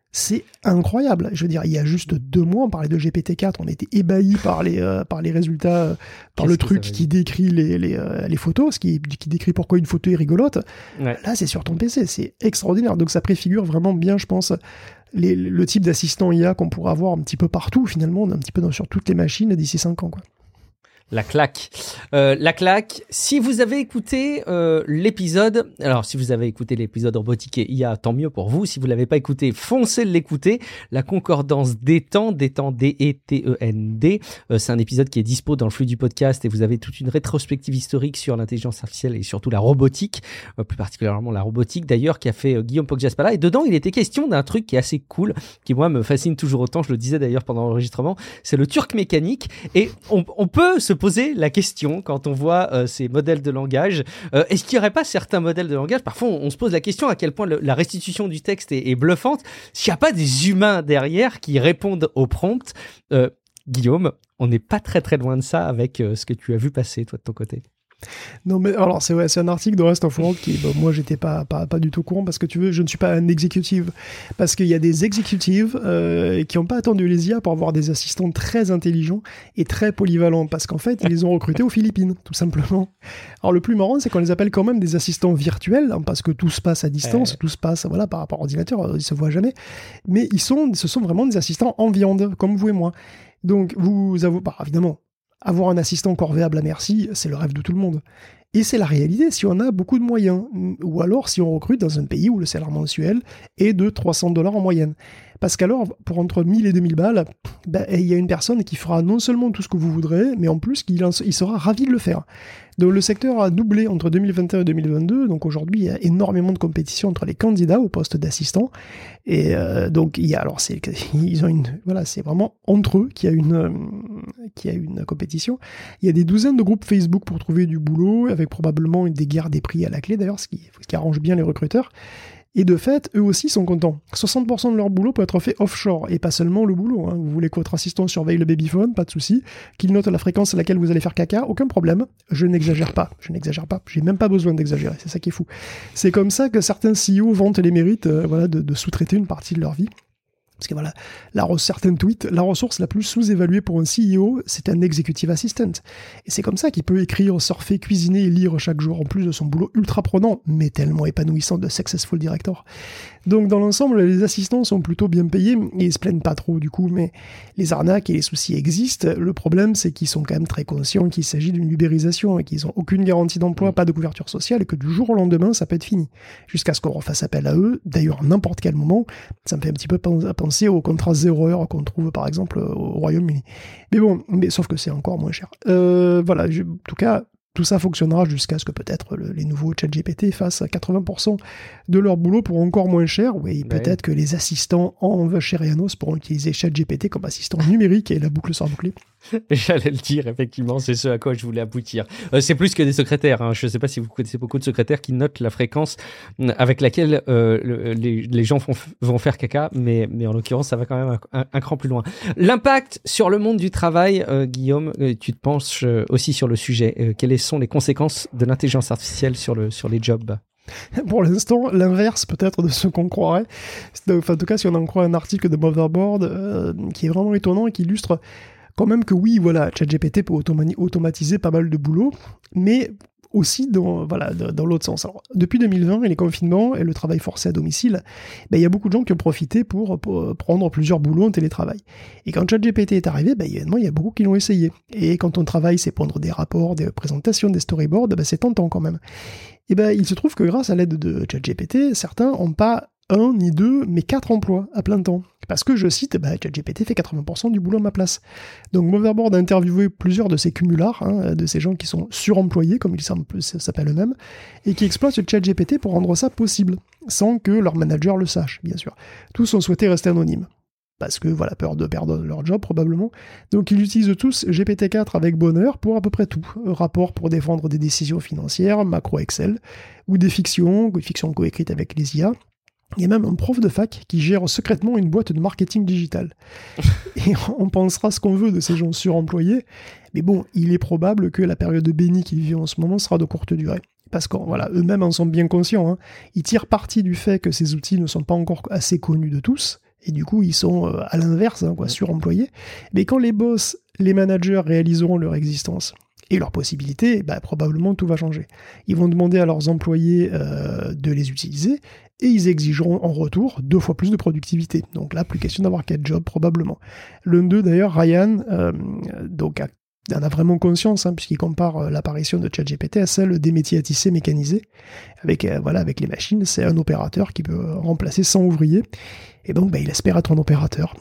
C'est incroyable. Je veux dire, il y a juste deux mois, on parlait de G P T quatre, on était ébahis par les, euh, par les résultats, euh, par Qu'est-ce le truc qui décrit les, les, euh, les photos, ce qui, qui décrit pourquoi une photo est rigolote. Ouais. Là, c'est sur ton P C, c'est extraordinaire. Donc ça préfigure vraiment bien, je pense, les, le type d'assistant I A qu'on pourra avoir un petit peu partout, finalement, un petit peu dans, sur toutes les machines d'ici cinq ans, quoi. La claque. Euh, la claque. Si vous avez écouté euh, l'épisode, alors si vous avez écouté l'épisode robotique et I A, tant mieux pour vous. Si vous l'avez pas écouté, foncez l'écouter. La concordance des temps, des temps D E T E N D. Euh, c'est un épisode qui est dispo dans le flux du podcast et vous avez toute une rétrospective historique sur l'intelligence artificielle et surtout la robotique, euh, plus particulièrement la robotique d'ailleurs, qui a fait euh, Guillaume Poggiaspala. Et dedans, il était question d'un truc qui est assez cool, qui moi me fascine toujours autant. Je le disais d'ailleurs pendant l'enregistrement. C'est le turc mécanique et on, on peut se poser la question quand on voit euh, ces modèles de langage. Euh, est-ce qu'il n'y aurait pas certains modèles de langage? Parfois, on, on se pose la question à quel point le, la restitution du texte est, est bluffante. S'il n'y a pas des humains derrière qui répondent aux prompts, euh, Guillaume, on n'est pas très très loin de ça avec euh, ce que tu as vu passer, toi, de ton côté. Non mais alors c'est ouais, c'est un article de Rest of World qui bon, moi j'étais pas, pas pas du tout au courant parce que tu veux je ne suis pas un exécutive parce qu'il y a des exécutives euh, qui n'ont pas attendu les I A pour avoir des assistants très intelligents et très polyvalents parce qu'en fait ils les ont recrutés aux Philippines tout simplement. Alors le plus marrant c'est qu'on les appelle quand même des assistants virtuels hein, parce que tout se passe à distance, euh... tout se passe voilà par rapport à ordinateur, ils se voient jamais, mais ils sont ce sont vraiment des assistants en viande comme vous et moi. Donc vous avouez bah, évidemment avoir un assistant corvéable à merci, c'est le rêve de tout le monde. Et c'est la réalité si on a beaucoup de moyens, ou alors si on recrute dans un pays où le salaire mensuel est de trois cents dollars en moyenne. Parce qu'alors, pour entre mille et deux mille balles, ben, il y a une personne qui fera non seulement tout ce que vous voudrez, mais en plus, il, en, il sera ravi de le faire. Donc le secteur a doublé entre deux mille vingt et un et deux mille vingt-deux, donc aujourd'hui, il y a énormément de compétition entre les candidats au poste d'assistant. Et euh, donc, il y a, alors, c'est, ils ont une, voilà, c'est vraiment entre eux qu'il y a une, euh, qu'il y a une compétition. Il y a des douzaines de groupes Facebook pour trouver du boulot, avec probablement des guerres des prix à la clé, d'ailleurs, ce qui, ce qui arrange bien les recruteurs. Et de fait, eux aussi sont contents. soixante pour cent de leur boulot peut être fait offshore, et pas seulement le boulot. Hein. Vous voulez que votre assistant surveille le babyphone, pas de souci. Qu'il note la fréquence à laquelle vous allez faire caca, aucun problème. Je n'exagère pas, je n'exagère pas. J'ai même pas besoin d'exagérer, c'est ça qui est fou. C'est comme ça que certains C E O vantent les mérites euh, voilà, de, de sous-traiter une partie de leur vie. Parce que voilà, la, certains tweets, la ressource la plus sous-évaluée pour un C E O, c'est un executive assistant. Et c'est comme ça qu'il peut écrire, surfer, cuisiner et lire chaque jour, en plus de son boulot ultra prenant, mais tellement épanouissant de Successful Director. Donc dans l'ensemble, les assistants sont plutôt bien payés, et ils se plaignent pas trop du coup, mais les arnaques et les soucis existent. Le problème, c'est qu'ils sont quand même très conscients qu'il s'agit d'une ubérisation, et qu'ils ont aucune garantie d'emploi, pas de couverture sociale, et que du jour au lendemain, ça peut être fini. Jusqu'à ce qu'on refasse appel à eux, d'ailleurs à n'importe quel moment. Ça me fait un petit peu penser au contrat zéro heure qu'on trouve par exemple au Royaume-Uni. Mais bon, mais sauf que c'est encore moins cher. Euh, voilà, je, en tout cas, tout ça fonctionnera jusqu'à ce que peut-être le, les nouveaux ChatGPT fassent quatre-vingts pour cent de leur boulot pour encore moins cher. Oui, ouais. Peut-être que les assistants en Chérianos pourront utiliser ChatGPT comme assistant numérique et la boucle sera bouclée. J'allais le dire, effectivement, c'est ce à quoi je voulais aboutir. Euh, c'est plus que des secrétaires. Hein. Je ne sais pas si vous connaissez beaucoup de secrétaires qui notent la fréquence avec laquelle euh, le, les, les gens font, vont faire caca, mais, mais en l'occurrence, ça va quand même un, un, un cran plus loin. L'impact sur le monde du travail, euh, Guillaume, euh, tu te penches euh, aussi sur le sujet. Euh, quelles sont les conséquences de l'intelligence artificielle sur, le, sur les jobs ? Pour l'instant, l'inverse peut-être de ce qu'on croirait. Enfin, en tout cas, si on en croit un article de Motherboard euh, qui est vraiment étonnant et qui illustre quand même que oui, voilà, ChatGPT peut automa- automatiser pas mal de boulot, mais aussi dans, voilà, dans l'autre sens. Alors, depuis deux mille vingt et les confinements et le travail forcé à domicile, ben, il y a beaucoup de gens qui ont profité pour, pour prendre plusieurs boulots en télétravail. Et quand ChatGPT est arrivé, ben, évidemment, il y a beaucoup qui l'ont essayé. Et quand on travaille, c'est pondre des rapports, des présentations, des storyboards, ben, c'est tentant quand même. Et ben, il se trouve que grâce à l'aide de ChatGPT, certains n'ont pas un ni deux, mais quatre emplois à plein temps. Parce que, je cite, bah, ChatGPT fait quatre-vingts pour cent du boulot à ma place. Donc Motherboard a interviewé plusieurs de ces cumulards, hein, de ces gens qui sont suremployés, comme ils s'appellent eux-mêmes, et qui exploitent ChatGPT pour rendre ça possible, sans que leur manager le sache, bien sûr. Tous ont souhaité rester anonymes. Parce que, voilà, peur de perdre leur job, probablement. Donc, ils utilisent tous G P T quatre avec bonheur pour à peu près tout. Rapport pour défendre des décisions financières, macro Excel, ou des fictions, des fictions coécrites avec les I A. Il y a même un prof de fac qui gère secrètement une boîte de marketing digital. Et on pensera ce qu'on veut de ces gens suremployés, mais bon, il est probable que la période bénie qu'ils vivent en ce moment sera de courte durée. Parce que voilà, eux-mêmes en sont bien conscients. Hein. Ils tirent parti du fait que ces outils ne sont pas encore assez connus de tous, Et du coup, ils sont euh, à l'inverse, hein, quoi, suremployés. Mais quand les boss, les managers réaliseront leur existence et leurs possibilités, bah, probablement tout va changer. Ils vont demander à leurs employés euh, de les utiliser et ils exigeront en retour deux fois plus de productivité. Donc là, plus question d'avoir quatre jobs, probablement. L'un d'eux, d'ailleurs, Ryan, euh, donc, a, en a vraiment conscience, hein, puisqu'il compare l'apparition de ChatGPT à celle des métiers à tisser mécanisés. Avec, euh, voilà, avec les machines, c'est un opérateur qui peut remplacer cent ouvriers. Et donc, bah, il espère être un opérateur.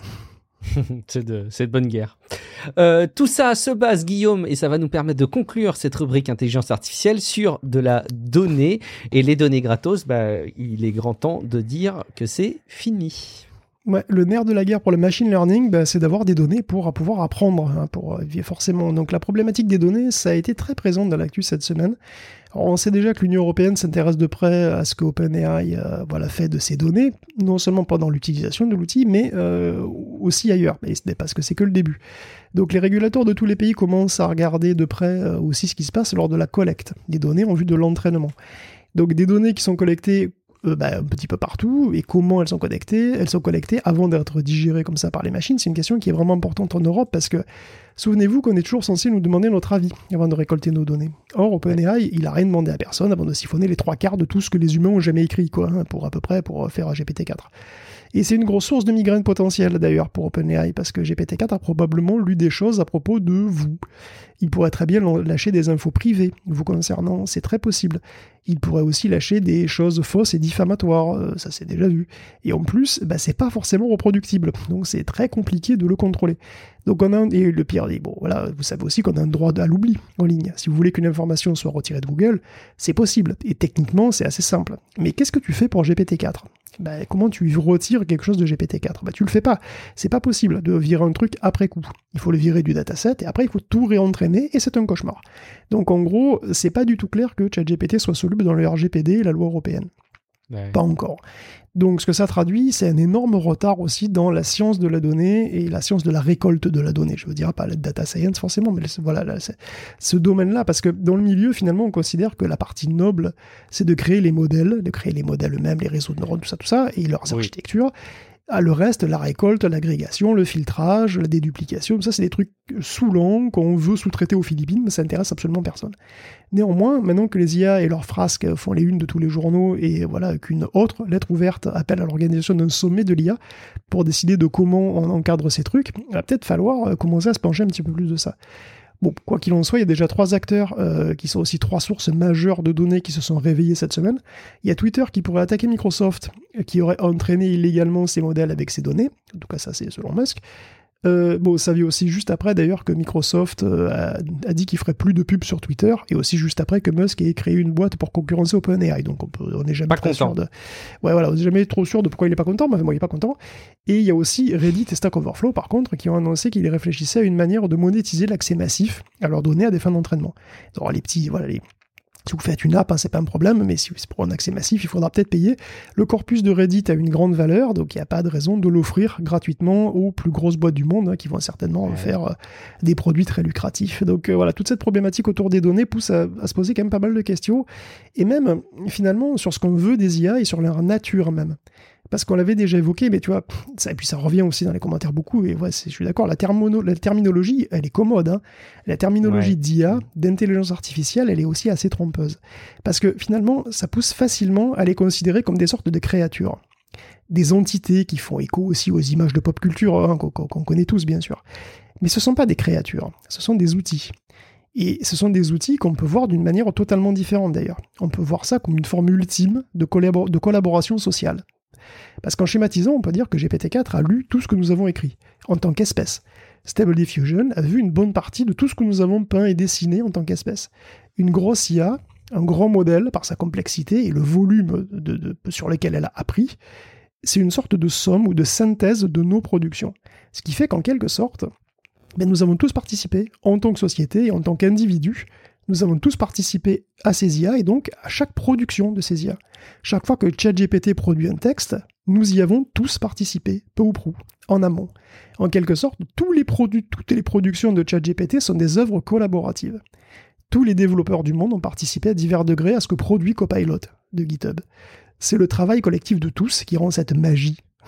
c'est, de, c'est de bonne guerre. Euh, tout ça se base, Guillaume, et ça va nous permettre de conclure cette rubrique intelligence artificielle sur de la donnée. Et les données gratos, bah, il est grand temps de dire que c'est fini. Ouais, le nerf de la guerre pour le machine learning, bah, c'est d'avoir des données pour pouvoir apprendre, hein, pour, forcément. Donc la problématique des données, ça a été très présente dans l'actu cette semaine. Alors, on sait déjà que l'Union européenne s'intéresse de près à ce que OpenAI euh, voilà, fait de ces données, non seulement pendant l'utilisation de l'outil, mais euh, aussi ailleurs. Mais ce n'est pas que c'est que le début. Donc les régulateurs de tous les pays commencent à regarder de près euh, aussi ce qui se passe lors de la collecte des données en vue de l'entraînement. Donc des données qui sont collectées Euh, bah, un petit peu partout, et comment elles sont connectées. Elles sont collectées avant d'être digérées comme ça par les machines. C'est une question qui est vraiment importante en Europe parce que, souvenez-vous qu'on est toujours censé nous demander notre avis avant de récolter nos données. Or, OpenAI, il a rien demandé à personne avant de siphonner les trois quarts de tout ce que les humains ont jamais écrit, quoi, hein, pour à peu près, pour faire G P T quatre. Et c'est une grosse source de migraine potentielle d'ailleurs pour OpenAI, parce que G P T quatre a probablement lu des choses à propos de vous. Il pourrait très bien lâcher des infos privées vous concernant, c'est très possible. Il pourrait aussi lâcher des choses fausses et diffamatoires, euh, ça c'est déjà vu. Et en plus, bah, c'est pas forcément reproductible, donc c'est très compliqué de le contrôler. Donc on a un, et le pire, bon voilà, vous savez aussi qu'on a un droit à l'oubli en ligne. Si vous voulez qu'une information soit retirée de Google, c'est possible, et techniquement c'est assez simple. Mais qu'est-ce que tu fais pour G P T quatre ? Bah, comment tu retires quelque chose de G P T quatre ? Bah, tu le fais pas. C'est pas possible de virer un truc après coup. Il faut le virer du dataset et après il faut tout réentraîner et c'est un cauchemar. Donc en gros, c'est pas du tout clair que ChatGPT soit soluble dans le R G P D et la loi européenne. Ouais. Pas encore. Donc ce que ça traduit, c'est un énorme retard aussi dans la science de la donnée et la science de la récolte de la donnée. Je veux dire, pas la data science forcément, mais voilà, là, ce domaine-là, parce que dans le milieu, finalement, on considère que la partie noble, c'est de créer les modèles, de créer les modèles eux-mêmes, les réseaux de neurones, tout ça, tout ça, et leurs oui. architectures. Ah, le reste, la récolte, l'agrégation, le filtrage, la déduplication, tout ça, c'est des trucs saoulants qu'on veut sous-traiter aux Philippines, mais ça n'intéresse absolument personne. Néanmoins, maintenant que les I A et leurs frasques font les unes de tous les journaux et voilà qu'une autre lettre ouverte appelle à l'organisation d'un sommet de l'I A pour décider de comment on encadre ces trucs, il va peut-être falloir commencer à se pencher un petit peu plus de ça. Bon, quoi qu'il en soit, il y a déjà trois acteurs euh, qui sont aussi trois sources majeures de données qui se sont réveillées cette semaine. Il y a Twitter qui pourrait attaquer Microsoft, qui aurait entraîné illégalement ses modèles avec ses données. En tout cas, ça c'est selon Musk. Euh, bon, ça vient aussi juste après d'ailleurs que Microsoft euh, a, a dit qu'il ferait plus de pubs sur Twitter, et aussi juste après que Musk ait créé une boîte pour concurrencer OpenAI. Donc on, peut, on est jamais pas très content. sûr de. Ouais, voilà, on n'est jamais trop sûr de pourquoi il est pas content, mais moi il est pas content. Et il y a aussi Reddit et Stack Overflow par contre qui ont annoncé qu'ils réfléchissaient à une manière de monétiser l'accès massif à leurs données à des fins d'entraînement. Alors les petits, voilà les. Si vous faites une app, hein, c'est pas un problème, mais si c'est pour un accès massif, il faudra peut-être payer. Le corpus de Reddit a une grande valeur, donc il n'y a pas de raison de l'offrir gratuitement aux plus grosses boîtes du monde, hein, qui vont certainement ouais. faire euh, des produits très lucratifs. Donc euh, voilà, toute cette problématique autour des données pousse à, à se poser quand même pas mal de questions, et même finalement sur ce qu'on veut des I A et sur leur nature même. Parce qu'on l'avait déjà évoqué, mais tu vois, ça, et puis ça revient aussi dans les commentaires beaucoup, et ouais, je suis d'accord, la, thermono, la terminologie, elle est commode. Hein. La terminologie ouais. d'I A, d'intelligence artificielle, elle est aussi assez trompeuse. Parce que finalement, ça pousse facilement à les considérer comme des sortes de créatures. Des entités qui font écho aussi aux images de pop culture, hein, qu'on, qu'on connaît tous bien sûr. Mais ce ne sont pas des créatures, ce sont des outils. Et ce sont des outils qu'on peut voir d'une manière totalement différente d'ailleurs. On peut voir ça comme une forme ultime de, collabor- de collaboration sociale. Parce qu'en schématisant, on peut dire que G P T quatre a lu tout ce que nous avons écrit, en tant qu'espèce. Stable Diffusion a vu une bonne partie de tout ce que nous avons peint et dessiné en tant qu'espèce. Une grosse I A, un grand modèle par sa complexité et le volume de, de, sur lequel elle a appris, c'est une sorte de somme ou de synthèse de nos productions. Ce qui fait qu'en quelque sorte, ben nous avons tous participé, en tant que société et en tant qu'individus, nous avons tous participé à ces I A et donc à chaque production de ces I A. Chaque fois que ChatGPT produit un texte, nous y avons tous participé, peu ou prou, en amont. En quelque sorte, tous les produits, toutes les productions de ChatGPT sont des œuvres collaboratives. Tous les développeurs du monde ont participé à divers degrés à ce que produit Copilot de GitHub. C'est le travail collectif de tous qui rend cette magie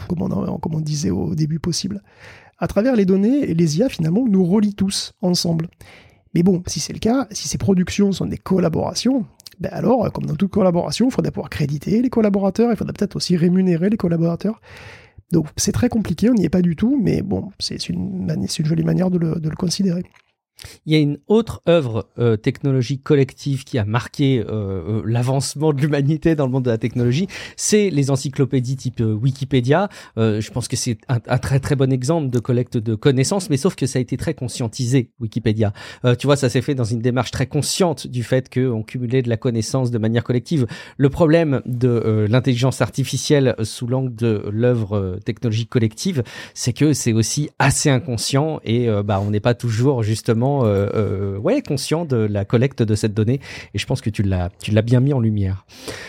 comme on, comme on disait au début possible. À travers les données, les I A finalement nous relient tous ensemble. Mais bon, si c'est le cas, si ces productions sont des collaborations, ben alors, comme dans toute collaboration, il faudrait pouvoir créditer les collaborateurs, il faudrait peut-être aussi rémunérer les collaborateurs. Donc c'est très compliqué, on n'y est pas du tout, mais bon, c'est une, c'est une jolie manière de le, de le considérer. Il y a une autre œuvre euh, technologique collective qui a marqué euh, l'avancement de l'humanité dans le monde de la technologie, c'est les encyclopédies type euh, Wikipédia. Euh, je pense que c'est un, un très très bon exemple de collecte de connaissances, mais sauf que ça a été très conscientisé, Wikipédia. Euh, tu vois, ça s'est fait dans une démarche très consciente du fait qu'on cumulait de la connaissance de manière collective. Le problème de euh, l'intelligence artificielle sous l'angle de l'œuvre euh, technologique collective, c'est que c'est aussi assez inconscient et euh, bah on n'est pas toujours justement Euh, euh, ouais, conscient de la collecte de cette donnée, et je pense que tu l'as, tu l'as bien mis en lumière.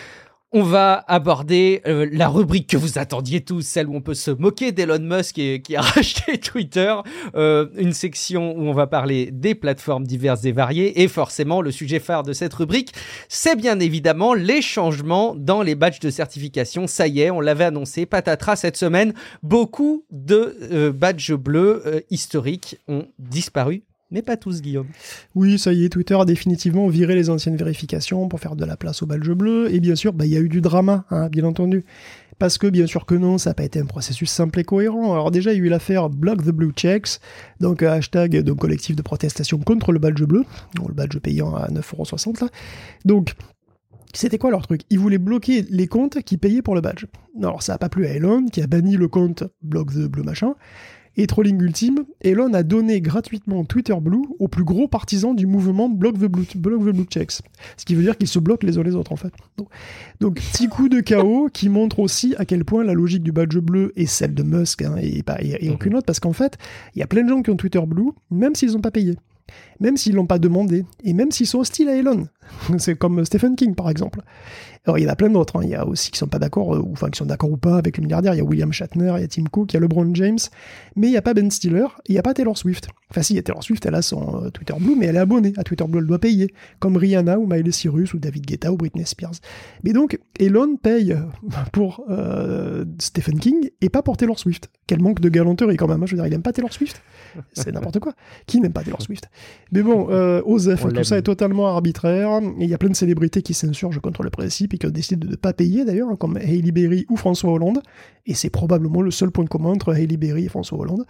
On va aborder euh, la rubrique que vous attendiez tous, celle où on peut se moquer d'Elon Musk et, qui a racheté Twitter, euh, une section où on va parler des plateformes diverses et variées, et forcément le sujet phare de cette rubrique, c'est bien évidemment les changements dans les badges de certification. Ça y est, on l'avait annoncé, patatras, cette semaine, beaucoup de euh, badges bleus euh, historiques ont disparu. Mais pas tous, Guillaume. Oui, ça y est, Twitter a définitivement viré les anciennes vérifications pour faire de la place au badge bleu. Et bien sûr, bah, y a eu du drama, hein, bien entendu. Parce que bien sûr que non, ça n'a pas été un processus simple et cohérent. Alors déjà, il y a eu l'affaire Block the Blue Checks, donc hashtag de collectif de protestation contre le badge bleu, donc le badge payant à neuf euros soixante là. Donc, c'était quoi leur truc? Ils voulaient bloquer les comptes qui payaient pour le badge. Alors ça n'a pas plu à Elon, qui a banni le compte Block the Blue machin. Et trolling ultime, Elon a donné gratuitement Twitter Blue aux plus gros partisans du mouvement Block the Blue, Block the Blue Checks. Ce qui veut dire qu'ils se bloquent les uns les autres, en fait. Donc, donc petit coup de chaos qui montre aussi à quel point la logique du badge bleu est celle de Musk, hein, et, pas, et, et aucune autre, parce qu'en fait, il y a plein de gens qui ont Twitter Blue, même s'ils n'ont pas payé. Même s'ils l'ont pas demandé, et même s'ils sont hostiles à Elon. C'est comme Stephen King, par exemple. Alors, il y en a plein d'autres, hein. Il y a aussi qui sont pas d'accord, euh, ou enfin qui sont d'accord ou pas avec le milliardaire. Il y a William Shatner, il y a Tim Cook, il y a LeBron James, mais il n'y a pas Ben Stiller, et il n'y a pas Taylor Swift. Enfin si, il y a Taylor Swift, elle a son euh, Twitter Blue, mais elle est abonnée à Twitter Blue, elle doit payer, comme Rihanna, ou Miley Cyrus, ou David Guetta, ou Britney Spears. Mais donc, Elon paye pour euh, Stephen King, et pas pour Taylor Swift. Quel manque de galanterie quand même, hein. Je veux dire, il n'aime pas Taylor Swift. C'est n'importe quoi. Qui n'aime pas Taylor Swift? Mais bon, euh, Osef, tout ça est totalement arbitraire, et il y a plein de célébrités qui s'insurgent contre le principe, et qui ont décidé de ne pas payer d'ailleurs, hein, comme Hailey Berry ou François Hollande, et c'est probablement le seul point commun entre Hailey Berry et François Hollande.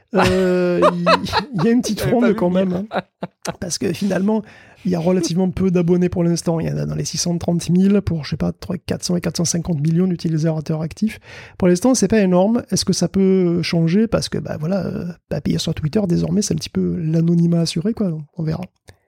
Euh, il, il y a une petite fronde quand même, hein, parce que finalement, il y a relativement peu d'abonnés pour l'instant. Il y en a dans les six cent trente mille pour, je sais pas, entre quatre cents et quatre cent cinquante millions d'utilisateurs actifs. Pour l'instant, c'est pas énorme. Est-ce que ça peut changer? Parce que, bah voilà, euh, bah, payer sur Twitter, désormais, c'est un petit peu l'anonymat assuré, quoi. On verra.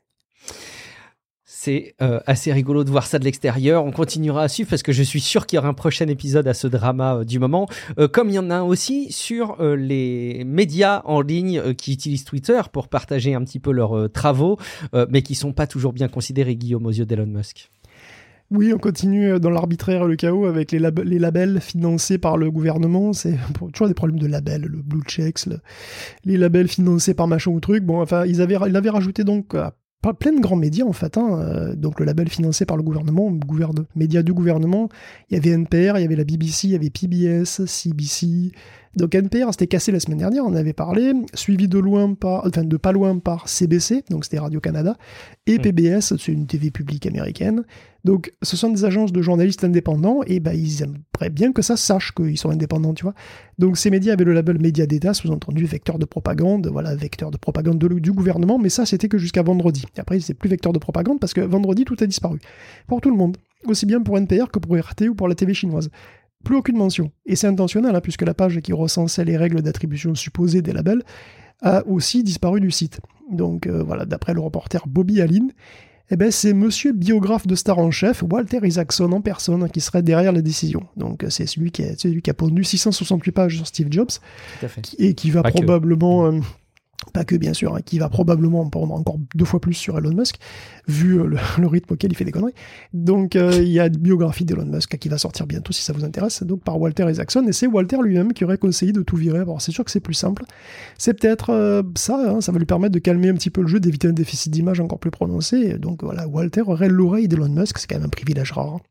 C'est euh, assez rigolo de voir ça de l'extérieur. On continuera à suivre parce que je suis sûr qu'il y aura un prochain épisode à ce drama euh, du moment. Euh, comme il y en a un aussi sur euh, les médias en ligne euh, qui utilisent Twitter pour partager un petit peu leurs euh, travaux, euh, mais qui sont pas toujours bien considérés, Guillaume, aux yeux d'Elon Musk. Oui, on continue dans l'arbitraire et le chaos avec les, lab- les labels financés par le gouvernement. C'est toujours des problèmes de labels, le Blue Checks, le, les labels financés par machin ou truc. Bon, enfin, ils avaient, ils avaient rajouté donc à plein de grands médias en fait, hein, euh, donc le label financé par le gouvernement, gouverne, médias du gouvernement, il y avait N P R, il y avait la B B C, il y avait P B S, C B C, donc N P R c'était cassé la semaine dernière, on en avait parlé, suivi de loin par, enfin de pas loin par C B C, donc c'était Radio-Canada, et P B S, c'est une T V publique américaine, donc ce sont des agences de journalistes indépendants, et bah ils aimeraient bien que ça sache qu'ils sont indépendants, tu vois, donc ces médias avaient le label média d'État, sous-entendu vecteur de propagande, voilà, vecteur de propagande de, du gouvernement, mais ça c'était que jusqu'à vendredi. Et après, c'est plus vecteur de propagande parce que vendredi, tout a disparu. Pour tout le monde. Aussi bien pour N P R que pour R T ou pour la T V chinoise. Plus aucune mention. Et c'est intentionnel, hein, puisque la page qui recensait les règles d'attribution supposées des labels a aussi disparu du site. Donc euh, voilà, d'après le reporter Bobby Allin, eh ben, c'est monsieur biographe de star en chef, Walter Isaacson en personne, qui serait derrière la décision. Donc c'est celui qui a, celui qui a pondu six cent soixante-huit pages sur Steve Jobs, Tout à fait. Qui, et qui va Pas probablement... Euh, pas que bien sûr, hein, qui va probablement en prendre encore deux fois plus sur Elon Musk, vu euh, le, le rythme auquel il fait des conneries. Donc euh, il y a une biographie d'Elon Musk qui va sortir bientôt si ça vous intéresse, donc par Walter Isaacson, et c'est Walter lui-même qui aurait conseillé de tout virer. Alors c'est sûr que c'est plus simple, c'est peut-être euh, ça, hein, ça va lui permettre de calmer un petit peu le jeu, d'éviter un déficit d'image encore plus prononcé, donc voilà, Walter aurait l'oreille d'Elon Musk, c'est quand même un privilège rare.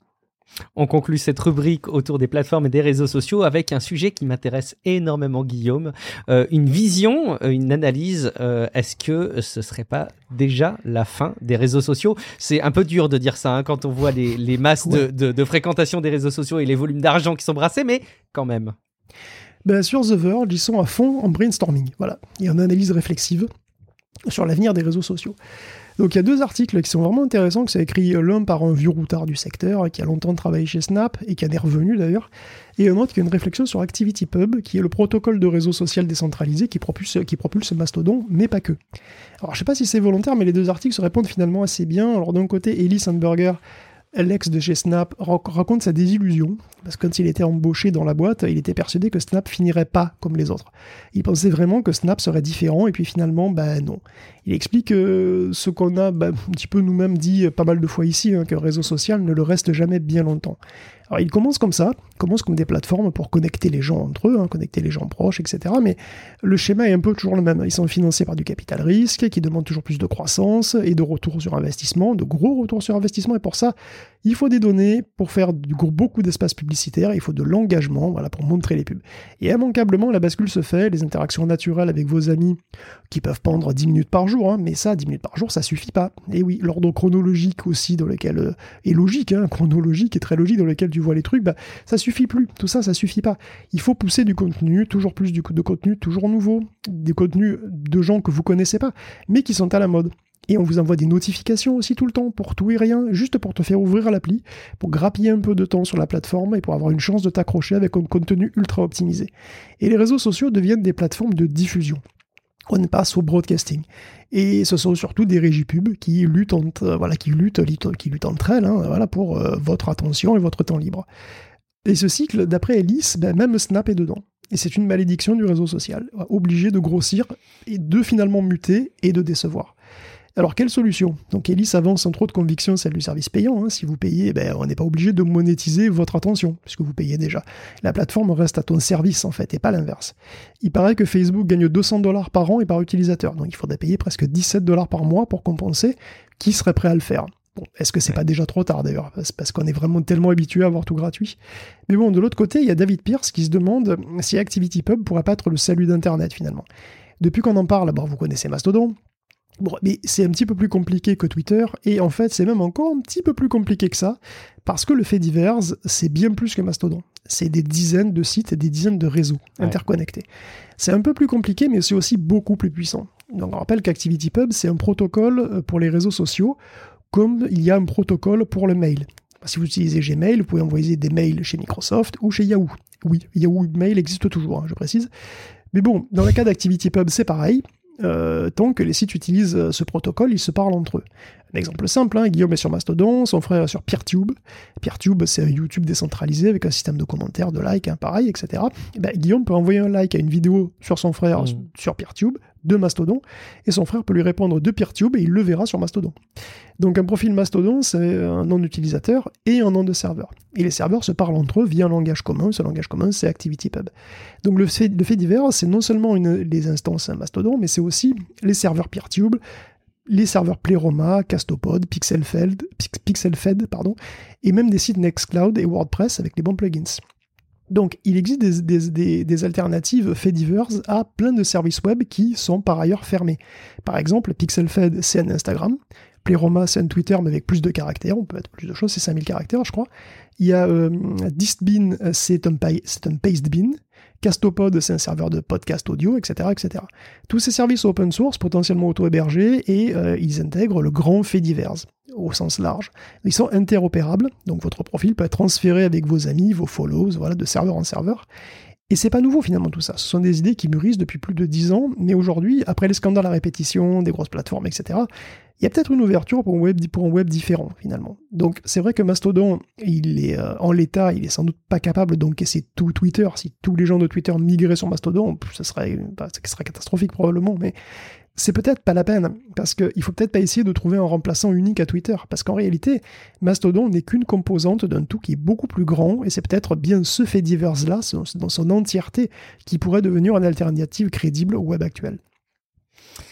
On conclut cette rubrique autour des plateformes et des réseaux sociaux avec un sujet qui m'intéresse énormément, Guillaume. Euh, une vision, une analyse. Euh, est-ce que ce serait pas déjà la fin des réseaux sociaux ? C'est un peu dur de dire ça hein, quand on voit les, les masses ouais. de, de, de fréquentation des réseaux sociaux et les volumes d'argent qui sont brassés, mais quand même. Ben, sur The Verge, ils sont à fond en brainstorming. Voilà. Il y a une analyse réflexive sur l'avenir des réseaux sociaux. Donc il y a deux articles qui sont vraiment intéressants, que c'est écrit l'un par un vieux routard du secteur, qui a longtemps travaillé chez Snap, et qui en est revenu d'ailleurs, et un autre qui a une réflexion sur ActivityPub, qui est le protocole de réseau social décentralisé qui propulse, qui propulse Mastodon, mais pas que. Alors je sais pas si c'est volontaire, mais les deux articles se répondent finalement assez bien. Alors d'un côté, Eli Sandberger, l'ex de chez Snap, raconte sa désillusion, parce que quand il était embauché dans la boîte, il était persuadé que Snap finirait pas comme les autres. Il pensait vraiment que Snap serait différent, et puis finalement, ben non. Il explique euh, ce qu'on a ben, un petit peu nous-mêmes dit pas mal de fois ici, hein, qu'un réseau social ne le reste jamais bien longtemps. Alors il commence comme ça, il commence comme des plateformes pour connecter les gens entre eux, hein, connecter les gens proches, et cetera. Mais le schéma est un peu toujours le même. Ils sont financés par du capital risque, qui demande toujours plus de croissance et de retour sur investissement, de gros retours sur investissement. Et pour ça, il faut des données pour faire du, beaucoup d'espace publicitaire, il faut de l'engagement, voilà, pour montrer les pubs. Et immanquablement, la bascule se fait, les interactions naturelles avec vos amis, qui peuvent prendre dix minutes par jour, hein, mais ça, dix minutes par jour, ça suffit pas. Et oui, l'ordre chronologique aussi, dans lequel, euh, est logique, hein, chronologique et très logique, dans lequel tu vois les trucs, bah, ça suffit plus. Tout ça, ça suffit pas. Il faut pousser du contenu, toujours plus du, de contenu, toujours nouveau, des contenus de gens que vous connaissez pas, mais qui sont à la mode. Et on vous envoie des notifications aussi tout le temps, pour tout et rien, juste pour te faire ouvrir l'appli, pour grappiller un peu de temps sur la plateforme et pour avoir une chance de t'accrocher avec un contenu ultra optimisé. Et les réseaux sociaux deviennent des plateformes de diffusion. On passe au broadcasting. Et ce sont surtout des régies pub qui luttent, entre, euh, voilà, qui luttent, qui luttent entre elles hein, voilà, pour euh, votre attention et votre temps libre. Et ce cycle, d'après Ellis, ben, même Snap est dedans. Et c'est une malédiction du réseau social, obligé de grossir et de finalement muter et de décevoir. Alors, quelle solution ? Donc, Ellis avance sans trop de conviction celle du service payant. Hein. Si vous payez, ben, on n'est pas obligé de monétiser votre attention, puisque vous payez déjà. La plateforme reste à ton service, en fait, et pas l'inverse. Il paraît que Facebook gagne deux cents dollars par an et par utilisateur. Donc, il faudrait payer presque dix-sept dollars par mois pour compenser. Qui serait prêt à le faire ? Bon, est-ce que c'est pas déjà trop tard, d'ailleurs ? C'est parce qu'on est vraiment tellement habitué à avoir tout gratuit. Mais bon, de l'autre côté, il y a David Pierce qui se demande si ActivityPub pourrait pas être le salut d'Internet, finalement. Depuis qu'on en parle, bon, vous connaissez Mastodon. Bon, mais c'est un petit peu plus compliqué que Twitter, et en fait, c'est même encore un petit peu plus compliqué que ça, parce que le fait divers, c'est bien plus que Mastodon. C'est des dizaines de sites et des dizaines de réseaux ouais. interconnectés. C'est un peu plus compliqué, mais c'est aussi beaucoup plus puissant. Donc, on rappelle qu'ActivityPub, c'est un protocole pour les réseaux sociaux, comme il y a un protocole pour le mail. Si vous utilisez Gmail, vous pouvez envoyer des mails chez Microsoft ou chez Yahoo. Oui, Yahoo Mail existe toujours, hein, je précise. Mais bon, dans le cas d'ActivityPub, c'est pareil. Euh, tant que les sites utilisent ce protocole, ils se parlent entre eux. Un exemple simple, hein, Guillaume est sur Mastodon, son frère est sur Peertube. Peertube, c'est un YouTube décentralisé avec un système de commentaires, de likes, hein, pareil, et cetera. Et ben, Guillaume peut envoyer un like à une vidéo sur son frère mmh. sur Peertube, de Mastodon, et son frère peut lui répondre de Peertube et il le verra sur Mastodon. Donc un profil Mastodon, c'est un nom d'utilisateur et un nom de serveur. Et les serveurs se parlent entre eux via un langage commun. Ce langage commun, c'est ActivityPub. Donc le fait, le fait divers, c'est non seulement une, les instances Mastodon, mais c'est aussi les serveurs Peertube, les serveurs Pleroma, Castopod, Pixelfed, Pixelfed, pardon, et même des sites Nextcloud et WordPress avec les bons plugins. Donc, il existe des, des, des, des alternatives Fediverse à plein de services web qui sont par ailleurs fermés. Par exemple, Pixelfed, c'est un Instagram. Pleroma, c'est un Twitter, mais avec plus de caractères. On peut mettre plus de choses, c'est cinq mille caractères, je crois. Il y a euh, Distbin, c'est un, c'est un Pastebin. Castopod, c'est un serveur de podcast audio, et cetera, et cetera. Tous ces services open source, potentiellement auto-hébergés, et euh, ils intègrent le grand Fediverse, au sens large. Ils sont interopérables, donc votre profil peut être transféré avec vos amis, vos follows, voilà, de serveur en serveur. Et c'est pas nouveau finalement tout ça. Ce sont des idées qui mûrissent depuis plus de dix ans, mais aujourd'hui, après les scandales à répétition, des grosses plateformes, et cetera, il y a peut-être une ouverture pour un web, pour un web différent finalement. Donc c'est vrai que Mastodon, il est euh, en l'état, il est sans doute pas capable d'encaisser tout Twitter. Si tous les gens de Twitter migraient sur Mastodon, ça serait, bah, ça serait catastrophique probablement, mais c'est peut-être pas la peine, parce qu'il faut peut-être pas essayer de trouver un remplaçant unique à Twitter, parce qu'en réalité, Mastodon n'est qu'une composante d'un tout qui est beaucoup plus grand, et c'est peut-être bien ce fait divers-là, dans son entièreté, qui pourrait devenir une alternative crédible au web actuel.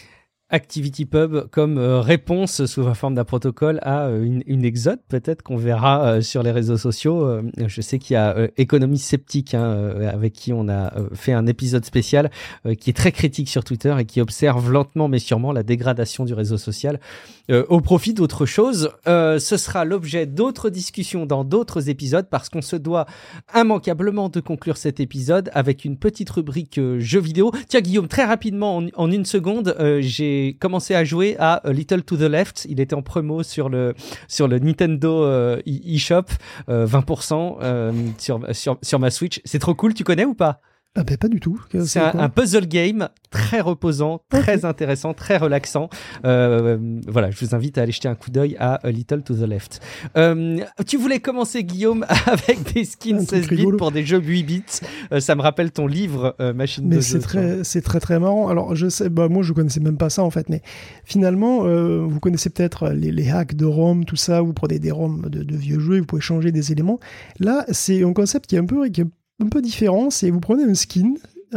ActivityPub comme euh, réponse sous la forme d'un protocole à euh, une, une exode peut-être qu'on verra euh, sur les réseaux sociaux. Euh, je sais qu'il y a euh, Économie Sceptique hein, euh, avec qui on a euh, fait un épisode spécial euh, qui est très critique sur Twitter et qui observe lentement mais sûrement la dégradation du réseau social euh, au profit d'autre chose. Euh, ce sera l'objet d'autres discussions dans d'autres épisodes parce qu'on se doit immanquablement de conclure cet épisode avec une petite rubrique euh, jeux vidéo. Tiens Guillaume, très rapidement en, en une seconde, euh, j'ai commencé à jouer à A Little to the Left. Il était en promo sur le sur le Nintendo euh, eShop, euh, vingt pour cent euh, sur sur sur ma Switch. C'est trop cool. Tu connais ou pas? Ah ben pas du tout. C'est, c'est un, un puzzle game très reposant, très okay. intéressant, très relaxant. Euh, voilà, je vous invite à aller jeter un coup d'œil à A Little to the Left. Euh, tu voulais commencer, Guillaume, avec des skins seize bits pour des jeux huit bits. Euh, ça me rappelle ton livre euh, Machine mais de c'est jeu. Très, c'est très très marrant. Alors je sais, bah moi je connaissais même pas ça en fait, mais finalement euh, vous connaissez peut-être les, les hacks de ROM, tout ça. Vous prenez des ROM de, de vieux jeux, et vous pouvez changer des éléments. Là, c'est un concept qui est un peu qui est un peu différent, c'est vous prenez un skin,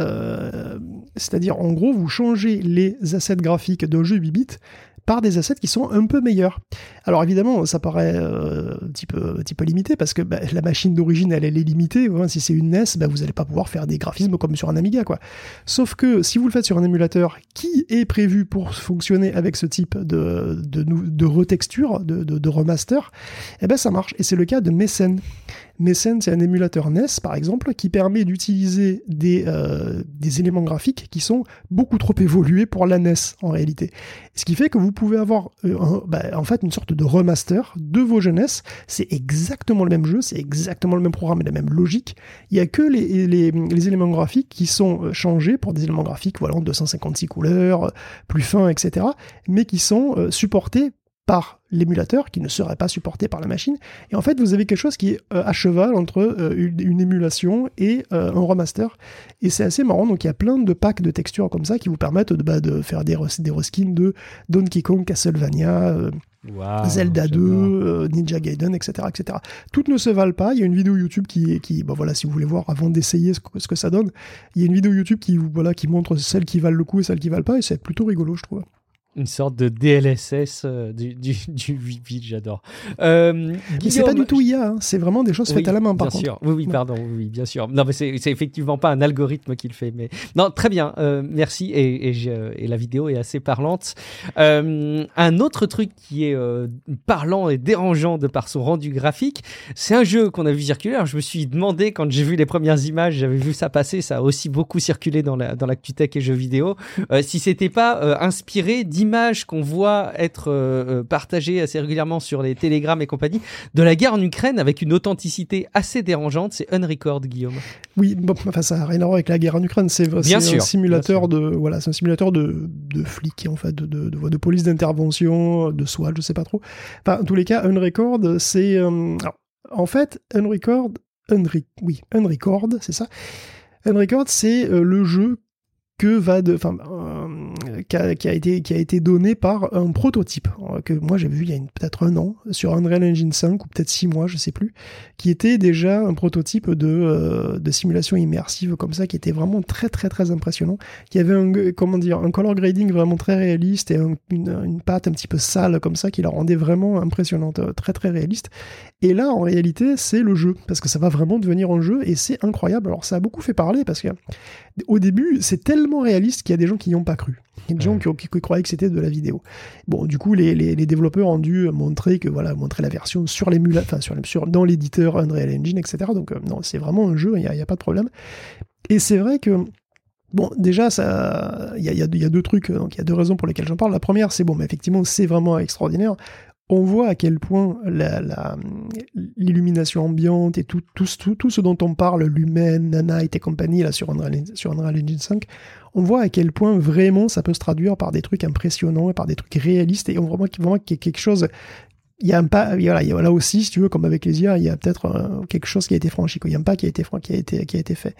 euh, c'est-à-dire en gros vous changez les assets graphiques d'un jeu huit bits par des assets qui sont un peu meilleurs. Alors évidemment, ça paraît euh, un, petit peu, un petit peu limité parce que bah, la machine d'origine, elle, elle est limitée. Hein. Si c'est une N E S, bah, vous n'allez pas pouvoir faire des graphismes comme sur un Amiga, quoi. Sauf que si vous le faites sur un émulateur qui est prévu pour fonctionner avec ce type de, de, de, de retexture, de, de, de remaster, eh ben ça marche. Et c'est le cas de Messen. Messen, c'est un émulateur N E S, par exemple, qui permet d'utiliser des, euh, des éléments graphiques qui sont beaucoup trop évolués pour la N E S, en réalité. Ce qui fait que vous pouvez avoir, euh, un, bah, en fait, une sorte de remaster de vos jeunesses. C'est exactement le même jeu, c'est exactement le même programme et la même logique. Il n'y a que les, les, les éléments graphiques qui sont changés pour des éléments graphiques, voilà, en deux cent cinquante-six couleurs, plus fins, et cetera, mais qui sont euh, supportés par l'émulateur, qui ne serait pas supporté par la machine. Et en fait, vous avez quelque chose qui est euh, à cheval entre euh, une, une émulation et euh, un remaster. Et c'est assez marrant. Donc, il y a plein de packs de textures comme ça qui vous permettent de, bah, de faire des, des reskins de Donkey Kong, Castlevania, euh, wow, Zelda deux, euh, Ninja Gaiden, et cetera, et cetera. Toutes ne se valent pas. Il y a une vidéo YouTube qui, qui bah voilà, si vous voulez voir avant d'essayer ce que, ce que ça donne, il y a une vidéo YouTube qui, voilà, qui montre celles qui valent le coup et celles qui valent pas. Et c'est plutôt rigolo, je trouve. Une sorte de D L S S euh, du, du, du huit bits, j'adore. Euh, Guillaume, mais c'est pas du tout I A, hein. C'est vraiment des choses faites oui, à la main, par bien contre. Sûr. Oui, oui, pardon, oui, oui, bien sûr. Non, mais c'est, c'est effectivement pas un algorithme qui le fait. Mais... Non, très bien, euh, merci. Et, et, je, et la vidéo est assez parlante. Euh, un autre truc qui est euh, parlant et dérangeant de par son rendu graphique, c'est un jeu qu'on a vu circuler. Alors, je me suis demandé, quand j'ai vu les premières images, j'avais vu ça passer, ça a aussi beaucoup circulé dans, la, dans l'actu-tech et jeux vidéo, euh, si c'était pas euh, inspiré d'images qu'on voit être euh, partagé assez régulièrement sur les télégrammes et compagnie, de la guerre en Ukraine avec une authenticité assez dérangeante. C'est Unrecord, Guillaume. Oui, bon, enfin, ça n'a rien à voir avec la guerre en Ukraine. C'est, c'est sûr, un simulateur de, voilà, c'est un simulateur de, de flics, en fait, de, de, de, de police d'intervention, de SWAT, je sais pas trop. Enfin, en tous les cas, Unrecord, c'est, euh, alors, en fait, Unrecord, Unre, oui, Unrecord, c'est ça. Unrecord, c'est euh, le jeu que va de, enfin, euh, qui, a, qui a été qui a été donné par un prototype euh, que moi j'avais vu il y a une, peut-être un an sur Unreal Engine cinq ou peut-être six mois, je sais plus, qui était déjà un prototype de euh, de simulation immersive comme ça, qui était vraiment très très très impressionnant, qui avait un comment dire un color grading vraiment très réaliste et un, une une patte un petit peu sale comme ça qui la rendait vraiment impressionnante, très très réaliste. Et là en réalité c'est le jeu, parce que ça va vraiment devenir un jeu et c'est incroyable. Alors ça a beaucoup fait parler parce que au début c'est tellement réaliste qu'il y a des gens qui n'y ont pas cru. Il y a des gens qui, qui, qui croyaient que c'était de la vidéo. Bon, du coup, les, les, les développeurs ont dû montrer que voilà, montrer la version sur l'émulateur, enfin sur, sur dans l'éditeur Unreal Engine, et cetera. Donc euh, non, c'est vraiment un jeu, il n'y a, a pas de problème. Et c'est vrai que bon, déjà, ça, il y a, y, a, y a deux trucs, donc il y a deux raisons pour lesquelles j'en parle. La première, c'est bon, mais effectivement, c'est vraiment extraordinaire. On voit à quel point la, la, l'illumination ambiante et tout, tout, tout, tout ce dont on parle, Lumen, Nanite et compagnie, là, sur Unreal, sur Unreal Engine cinq, on voit à quel point vraiment ça peut se traduire par des trucs impressionnants et par des trucs réalistes, et on voit vraiment qu'il y a quelque chose, il y a un pas, voilà, il y a, là aussi, si tu veux, comme avec les I A, il y a peut-être euh, quelque chose qui a été franchi, quoi. Il y a un pas qui a été, qui a été, qui a été fait.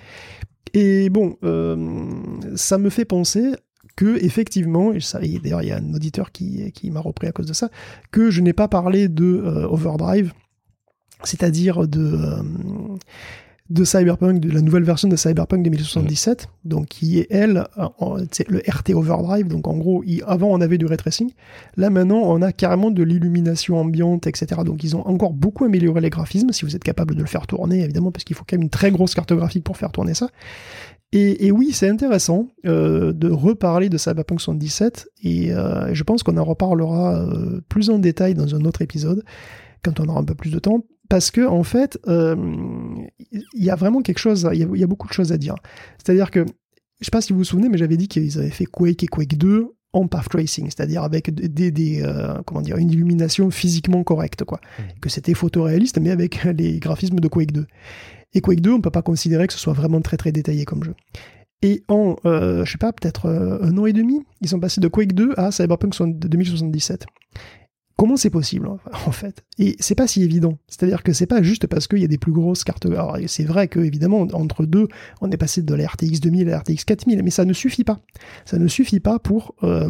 Et bon, euh, ça me fait penser que effectivement, et ça, et d'ailleurs il y a un auditeur qui, qui m'a repris à cause de ça, que je n'ai pas parlé de euh, Overdrive, c'est-à-dire de, euh, de Cyberpunk, de la nouvelle version de Cyberpunk deux mille soixante-dix-sept, mmh. donc qui est elle, en, c'est le R T Overdrive, donc en gros, il, avant on avait du ray tracing, là maintenant on a carrément de l'illumination ambiante, et cetera. Donc ils ont encore beaucoup amélioré les graphismes, si vous êtes capable de le faire tourner, évidemment, parce qu'il faut quand même une très grosse carte graphique pour faire tourner ça. Et, et oui, c'est intéressant euh, de reparler de Cyberpunk soixante-dix-sept, et euh, je pense qu'on en reparlera euh, plus en détail dans un autre épisode, quand on aura un peu plus de temps, parce que en fait, il euh, y a vraiment quelque chose, il y, y a beaucoup de choses à dire. C'est-à-dire que, je sais pas si vous vous souvenez, mais j'avais dit qu'ils avaient fait Quake et Quake deux en path tracing, c'est-à-dire avec des, des, des euh, comment dire, une illumination physiquement correcte, quoi. Mmh. Que c'était photoréaliste, mais avec les graphismes de Quake deux. Et Quake deux, on peut pas considérer que ce soit vraiment très très détaillé comme jeu. Et en, euh, je sais pas, peut-être euh, un an et demi, ils sont passés de Quake deux à Cyberpunk deux mille soixante-dix-sept. Comment c'est possible, en fait? Et c'est pas si évident. C'est-à-dire que c'est pas juste parce qu'il y a des plus grosses cartes. Alors, c'est vrai que, évidemment, entre deux, on est passé de la R T X deux mille à la R T X quatre mille, mais ça ne suffit pas. Ça ne suffit pas pour, euh,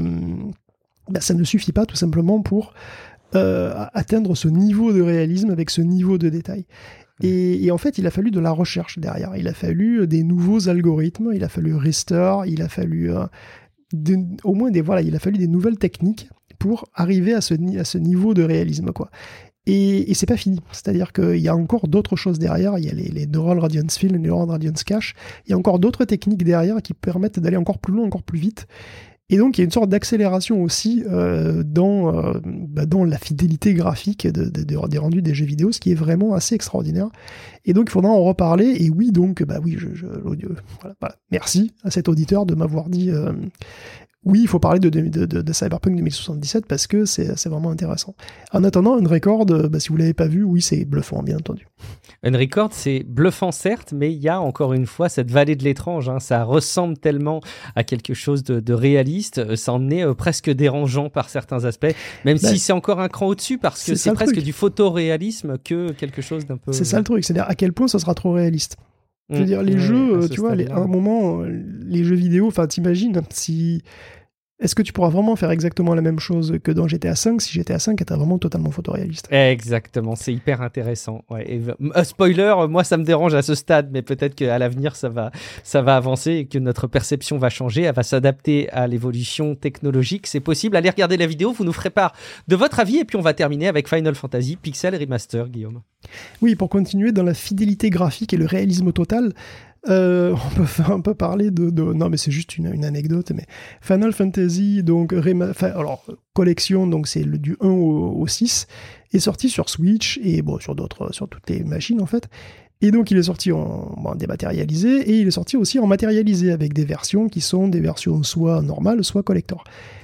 bah, ça ne suffit pas tout simplement pour euh, atteindre ce niveau de réalisme avec ce niveau de détail. Et, et en fait, il a fallu de la recherche derrière. Il a fallu des nouveaux algorithmes, il a fallu restore, il a fallu euh, de, au moins des voilà, il a fallu des nouvelles techniques pour arriver à ce, à ce niveau de réalisme, quoi. Et, et c'est pas fini. C'est-à-dire qu'il y a encore d'autres choses derrière. Il y a les, les Neural Radiance Fill, les Neural Radiance Cache. Il y a encore d'autres techniques derrière qui permettent d'aller encore plus loin, encore plus vite. Et donc, il y a une sorte d'accélération aussi euh, dans, euh, bah, dans la fidélité graphique de, de, de, des rendus des jeux vidéo, ce qui est vraiment assez extraordinaire. Et donc, il faudra en reparler. Et oui, donc, bah oui, je, je, l'audio, voilà, voilà. Merci à cet auditeur de m'avoir dit... Euh, oui, il faut parler de, de, de, de Cyberpunk deux mille soixante-dix-sept parce que c'est, c'est vraiment intéressant. En attendant, Unrecord, bah, si vous ne l'avez pas vu, oui, c'est bluffant, bien entendu. Unrecord, c'est bluffant certes, mais il y a encore une fois cette vallée de l'étrange. Hein. Ça ressemble tellement à quelque chose de, de réaliste, ça en est euh, presque dérangeant par certains aspects, même bah, si c'est encore un cran au-dessus parce que c'est, c'est presque truc. Du photoréalisme que quelque chose d'un peu... C'est ça le truc, c'est-à-dire à quel point ça sera trop réaliste. Je veux dire, les mmh, jeux, ouais, tu vois, les, à un moment, les jeux vidéo, enfin, t'imagines, si... Est-ce que tu pourras vraiment faire exactement la même chose que dans G T A cinq si G T A cinq était vraiment totalement photoréaliste? Exactement, c'est hyper intéressant. Ouais. Et, euh, spoiler, moi ça me dérange à ce stade, mais peut-être qu'à l'avenir ça va, ça va avancer et que notre perception va changer, elle va s'adapter à l'évolution technologique. C'est possible. Allez regarder la vidéo, vous nous ferez part de votre avis et puis on va terminer avec Final Fantasy Pixel Remaster, Guillaume. Oui, pour continuer dans la fidélité graphique et le réalisme total, Euh, on peut faire un peu parler de, de non mais c'est juste une, une anecdote, mais Final Fantasy donc réma, alors collection, donc c'est le, du un au, au six, est sorti sur Switch et bon sur d'autres, sur toutes les machines en fait, et donc il est sorti en, en dématérialisé et il est sorti aussi en matérialisé avec des versions qui sont des versions soit normales soit collector.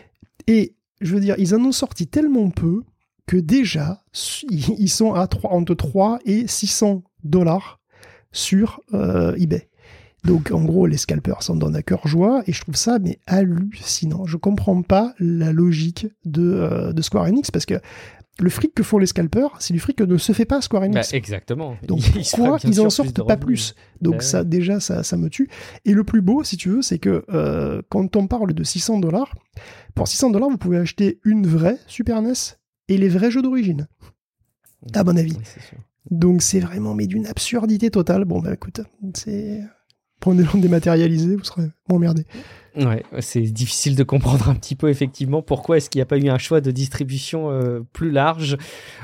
Et je veux dire, ils en ont sorti tellement peu que déjà ils sont à trois, entre trois et six cents dollars sur euh, eBay. Donc en gros les scalpers s'en donnent à cœur joie et je trouve ça mais hallucinant. Je comprends pas la logique de, euh, de Square Enix parce que le fric que font les scalpers, c'est du fric que ne se fait pas à Square Enix. Bah, exactement. Donc pourquoi ils en sortent pas plus? Donc bah, ça déjà ça, ça me tue. Et le plus beau si tu veux c'est que euh, quand on parle de six cents dollars, pour six cents dollars vous pouvez acheter une vraie Super N E S et les vrais jeux d'origine. À mon avis. Oui, c'est sûr. Donc c'est vraiment mais d'une absurdité totale. Bon bah écoute, c'est... Prenez-le en dématérialisé, vous serez moins emmerdé. Ouais, c'est difficile de comprendre un petit peu effectivement pourquoi est-ce qu'il n'y a pas eu un choix de distribution euh, plus large.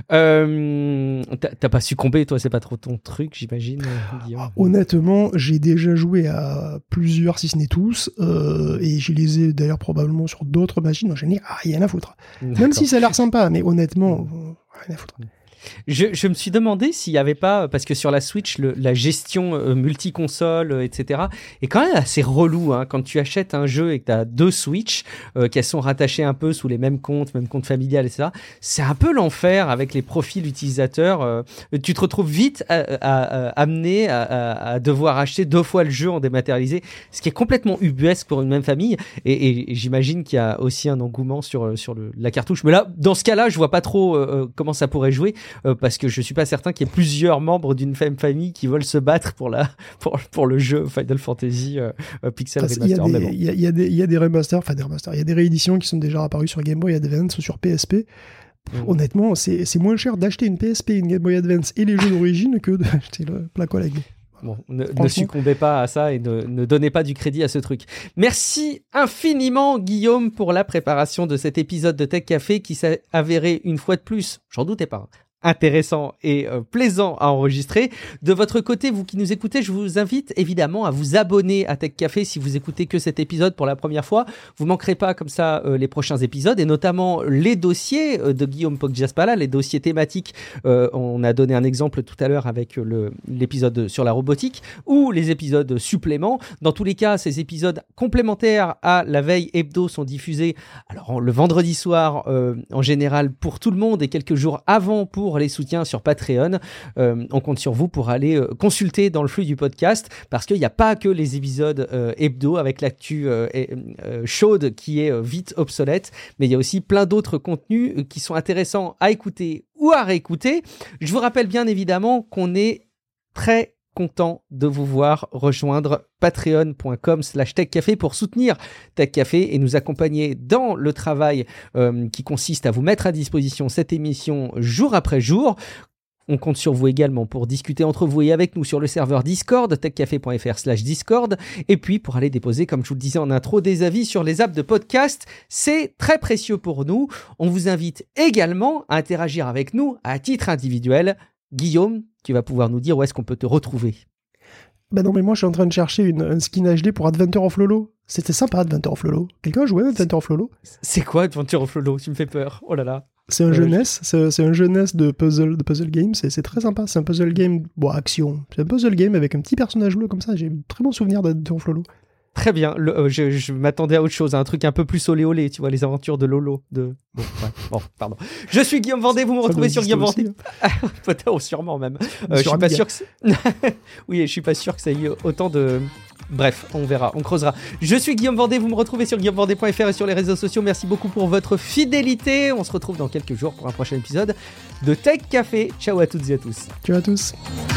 Euh, t'as, t'as pas succombé, toi, c'est pas trop ton truc, j'imagine, Guillaume. Ah, honnêtement, j'ai déjà joué à plusieurs, si ce n'est tous, euh, et je les ai d'ailleurs probablement sur d'autres machines. Donc, j'en ai rien à foutre. D'accord. Même si ça a l'air sympa, mais honnêtement, mmh. rien à foutre. Je, je me suis demandé s'il n'y avait pas, parce que sur la Switch, le, la gestion euh, multi-console, euh, et cetera, est quand même assez relou. Hein, quand tu achètes un jeu et que tu as deux Switch, euh, qu'elles sont rattachées un peu sous les mêmes comptes, même compte familial, et cetera, c'est un peu l'enfer avec les profils utilisateurs. Euh, tu te retrouves vite à, à, à, amené à, à, à devoir acheter deux fois le jeu en dématérialisé, ce qui est complètement ubuesque pour une même famille. Et, et, et j'imagine qu'il y a aussi un engouement sur, sur le, la cartouche. Mais là, dans ce cas-là, je vois pas trop euh, comment ça pourrait jouer. Euh, parce que je suis pas certain qu'il y ait plusieurs membres d'une même famille qui veulent se battre pour la pour, pour le jeu Final Fantasy euh, Pixel Remaster. Il y a des, bon. il y a, il y a des, il y a des remasters, enfin des remasters, il y a des rééditions qui sont déjà apparues sur Game Boy Advance ou sur P S P. Mmh. Honnêtement, c'est, c'est moins cher d'acheter une P S P, une Game Boy Advance et les jeux d'origine que d'acheter le Black Oleg. Bon, ne, ne succombez pas à ça et ne, ne donnez pas du crédit à ce truc. Merci infiniment, Guillaume, pour la préparation de cet épisode de Tech Café qui s'est avéré une fois de plus, j'en doutais pas, intéressant et euh, plaisant à enregistrer. De votre côté, vous qui nous écoutez, je vous invite évidemment à vous abonner à Tech Café si vous écoutez que cet épisode pour la première fois. Vous manquerez pas comme ça euh, les prochains épisodes et notamment les dossiers euh, de Guillaume Poggiaspala, les dossiers thématiques. Euh, on a donné un exemple tout à l'heure avec le, l'épisode sur la robotique ou les épisodes suppléments. Dans tous les cas, ces épisodes complémentaires à la veille hebdo sont diffusés alors le vendredi soir euh, en général pour tout le monde et quelques jours avant pour les soutiens sur Patreon. Euh, on compte sur vous pour aller euh, consulter dans le flux du podcast parce qu'il n'y a pas que les épisodes euh, hebdo avec l'actu euh, euh, chaude qui est euh, vite obsolète, mais il y a aussi plein d'autres contenus euh, qui sont intéressants à écouter ou à réécouter. Je vous rappelle bien évidemment qu'on est très content de vous voir rejoindre patreon.com slash techcafé pour soutenir Tech Café et nous accompagner dans le travail euh, qui consiste à vous mettre à disposition cette émission jour après jour. On compte sur vous également pour discuter entre vous et avec nous sur le serveur Discord, techcafé.fr slash Discord, et puis pour aller déposer, comme je vous le disais en intro, des avis sur les apps de podcast. C'est très précieux pour nous. On vous invite également à interagir avec nous à titre individuel. Guillaume, tu vas pouvoir nous dire où est-ce qu'on peut te retrouver. Bah non, mais moi je suis en train de chercher une, un skin H D pour Adventure of Lolo. C'était sympa, Adventure of Lolo. Quelqu'un a joué à Adventure of Lolo ? C'est quoi Adventure of Lolo ? Tu me fais peur. Oh là là. C'est un euh, jeunesse, c'est, c'est un jeunesse de puzzle, de puzzle game. C'est, c'est très sympa. C'est un puzzle game, bon, action. C'est un puzzle game avec un petit personnage bleu comme ça. J'ai un très bon souvenir d'Adventure of Lolo. Très bien, le, euh, je, je m'attendais à autre chose, à un truc un peu plus olé olé, tu vois, les aventures de Lolo. De... Bon, ouais, bon, pardon. Je suis Guillaume Vendée, vous me Ça retrouvez sur Guillaume aussi, Vendée. hein. Peut-être, sûrement même. Euh, je suis pas sûr que c'est... Oui, je suis pas sûr que ça ait autant de... Bref, on verra, on creusera. Je suis Guillaume Vendée, vous me retrouvez sur guillaume vendée point f r et sur les réseaux sociaux. Merci beaucoup pour votre fidélité. On se retrouve dans quelques jours pour un prochain épisode de Tech Café. Ciao à toutes et à tous. Ciao à tous.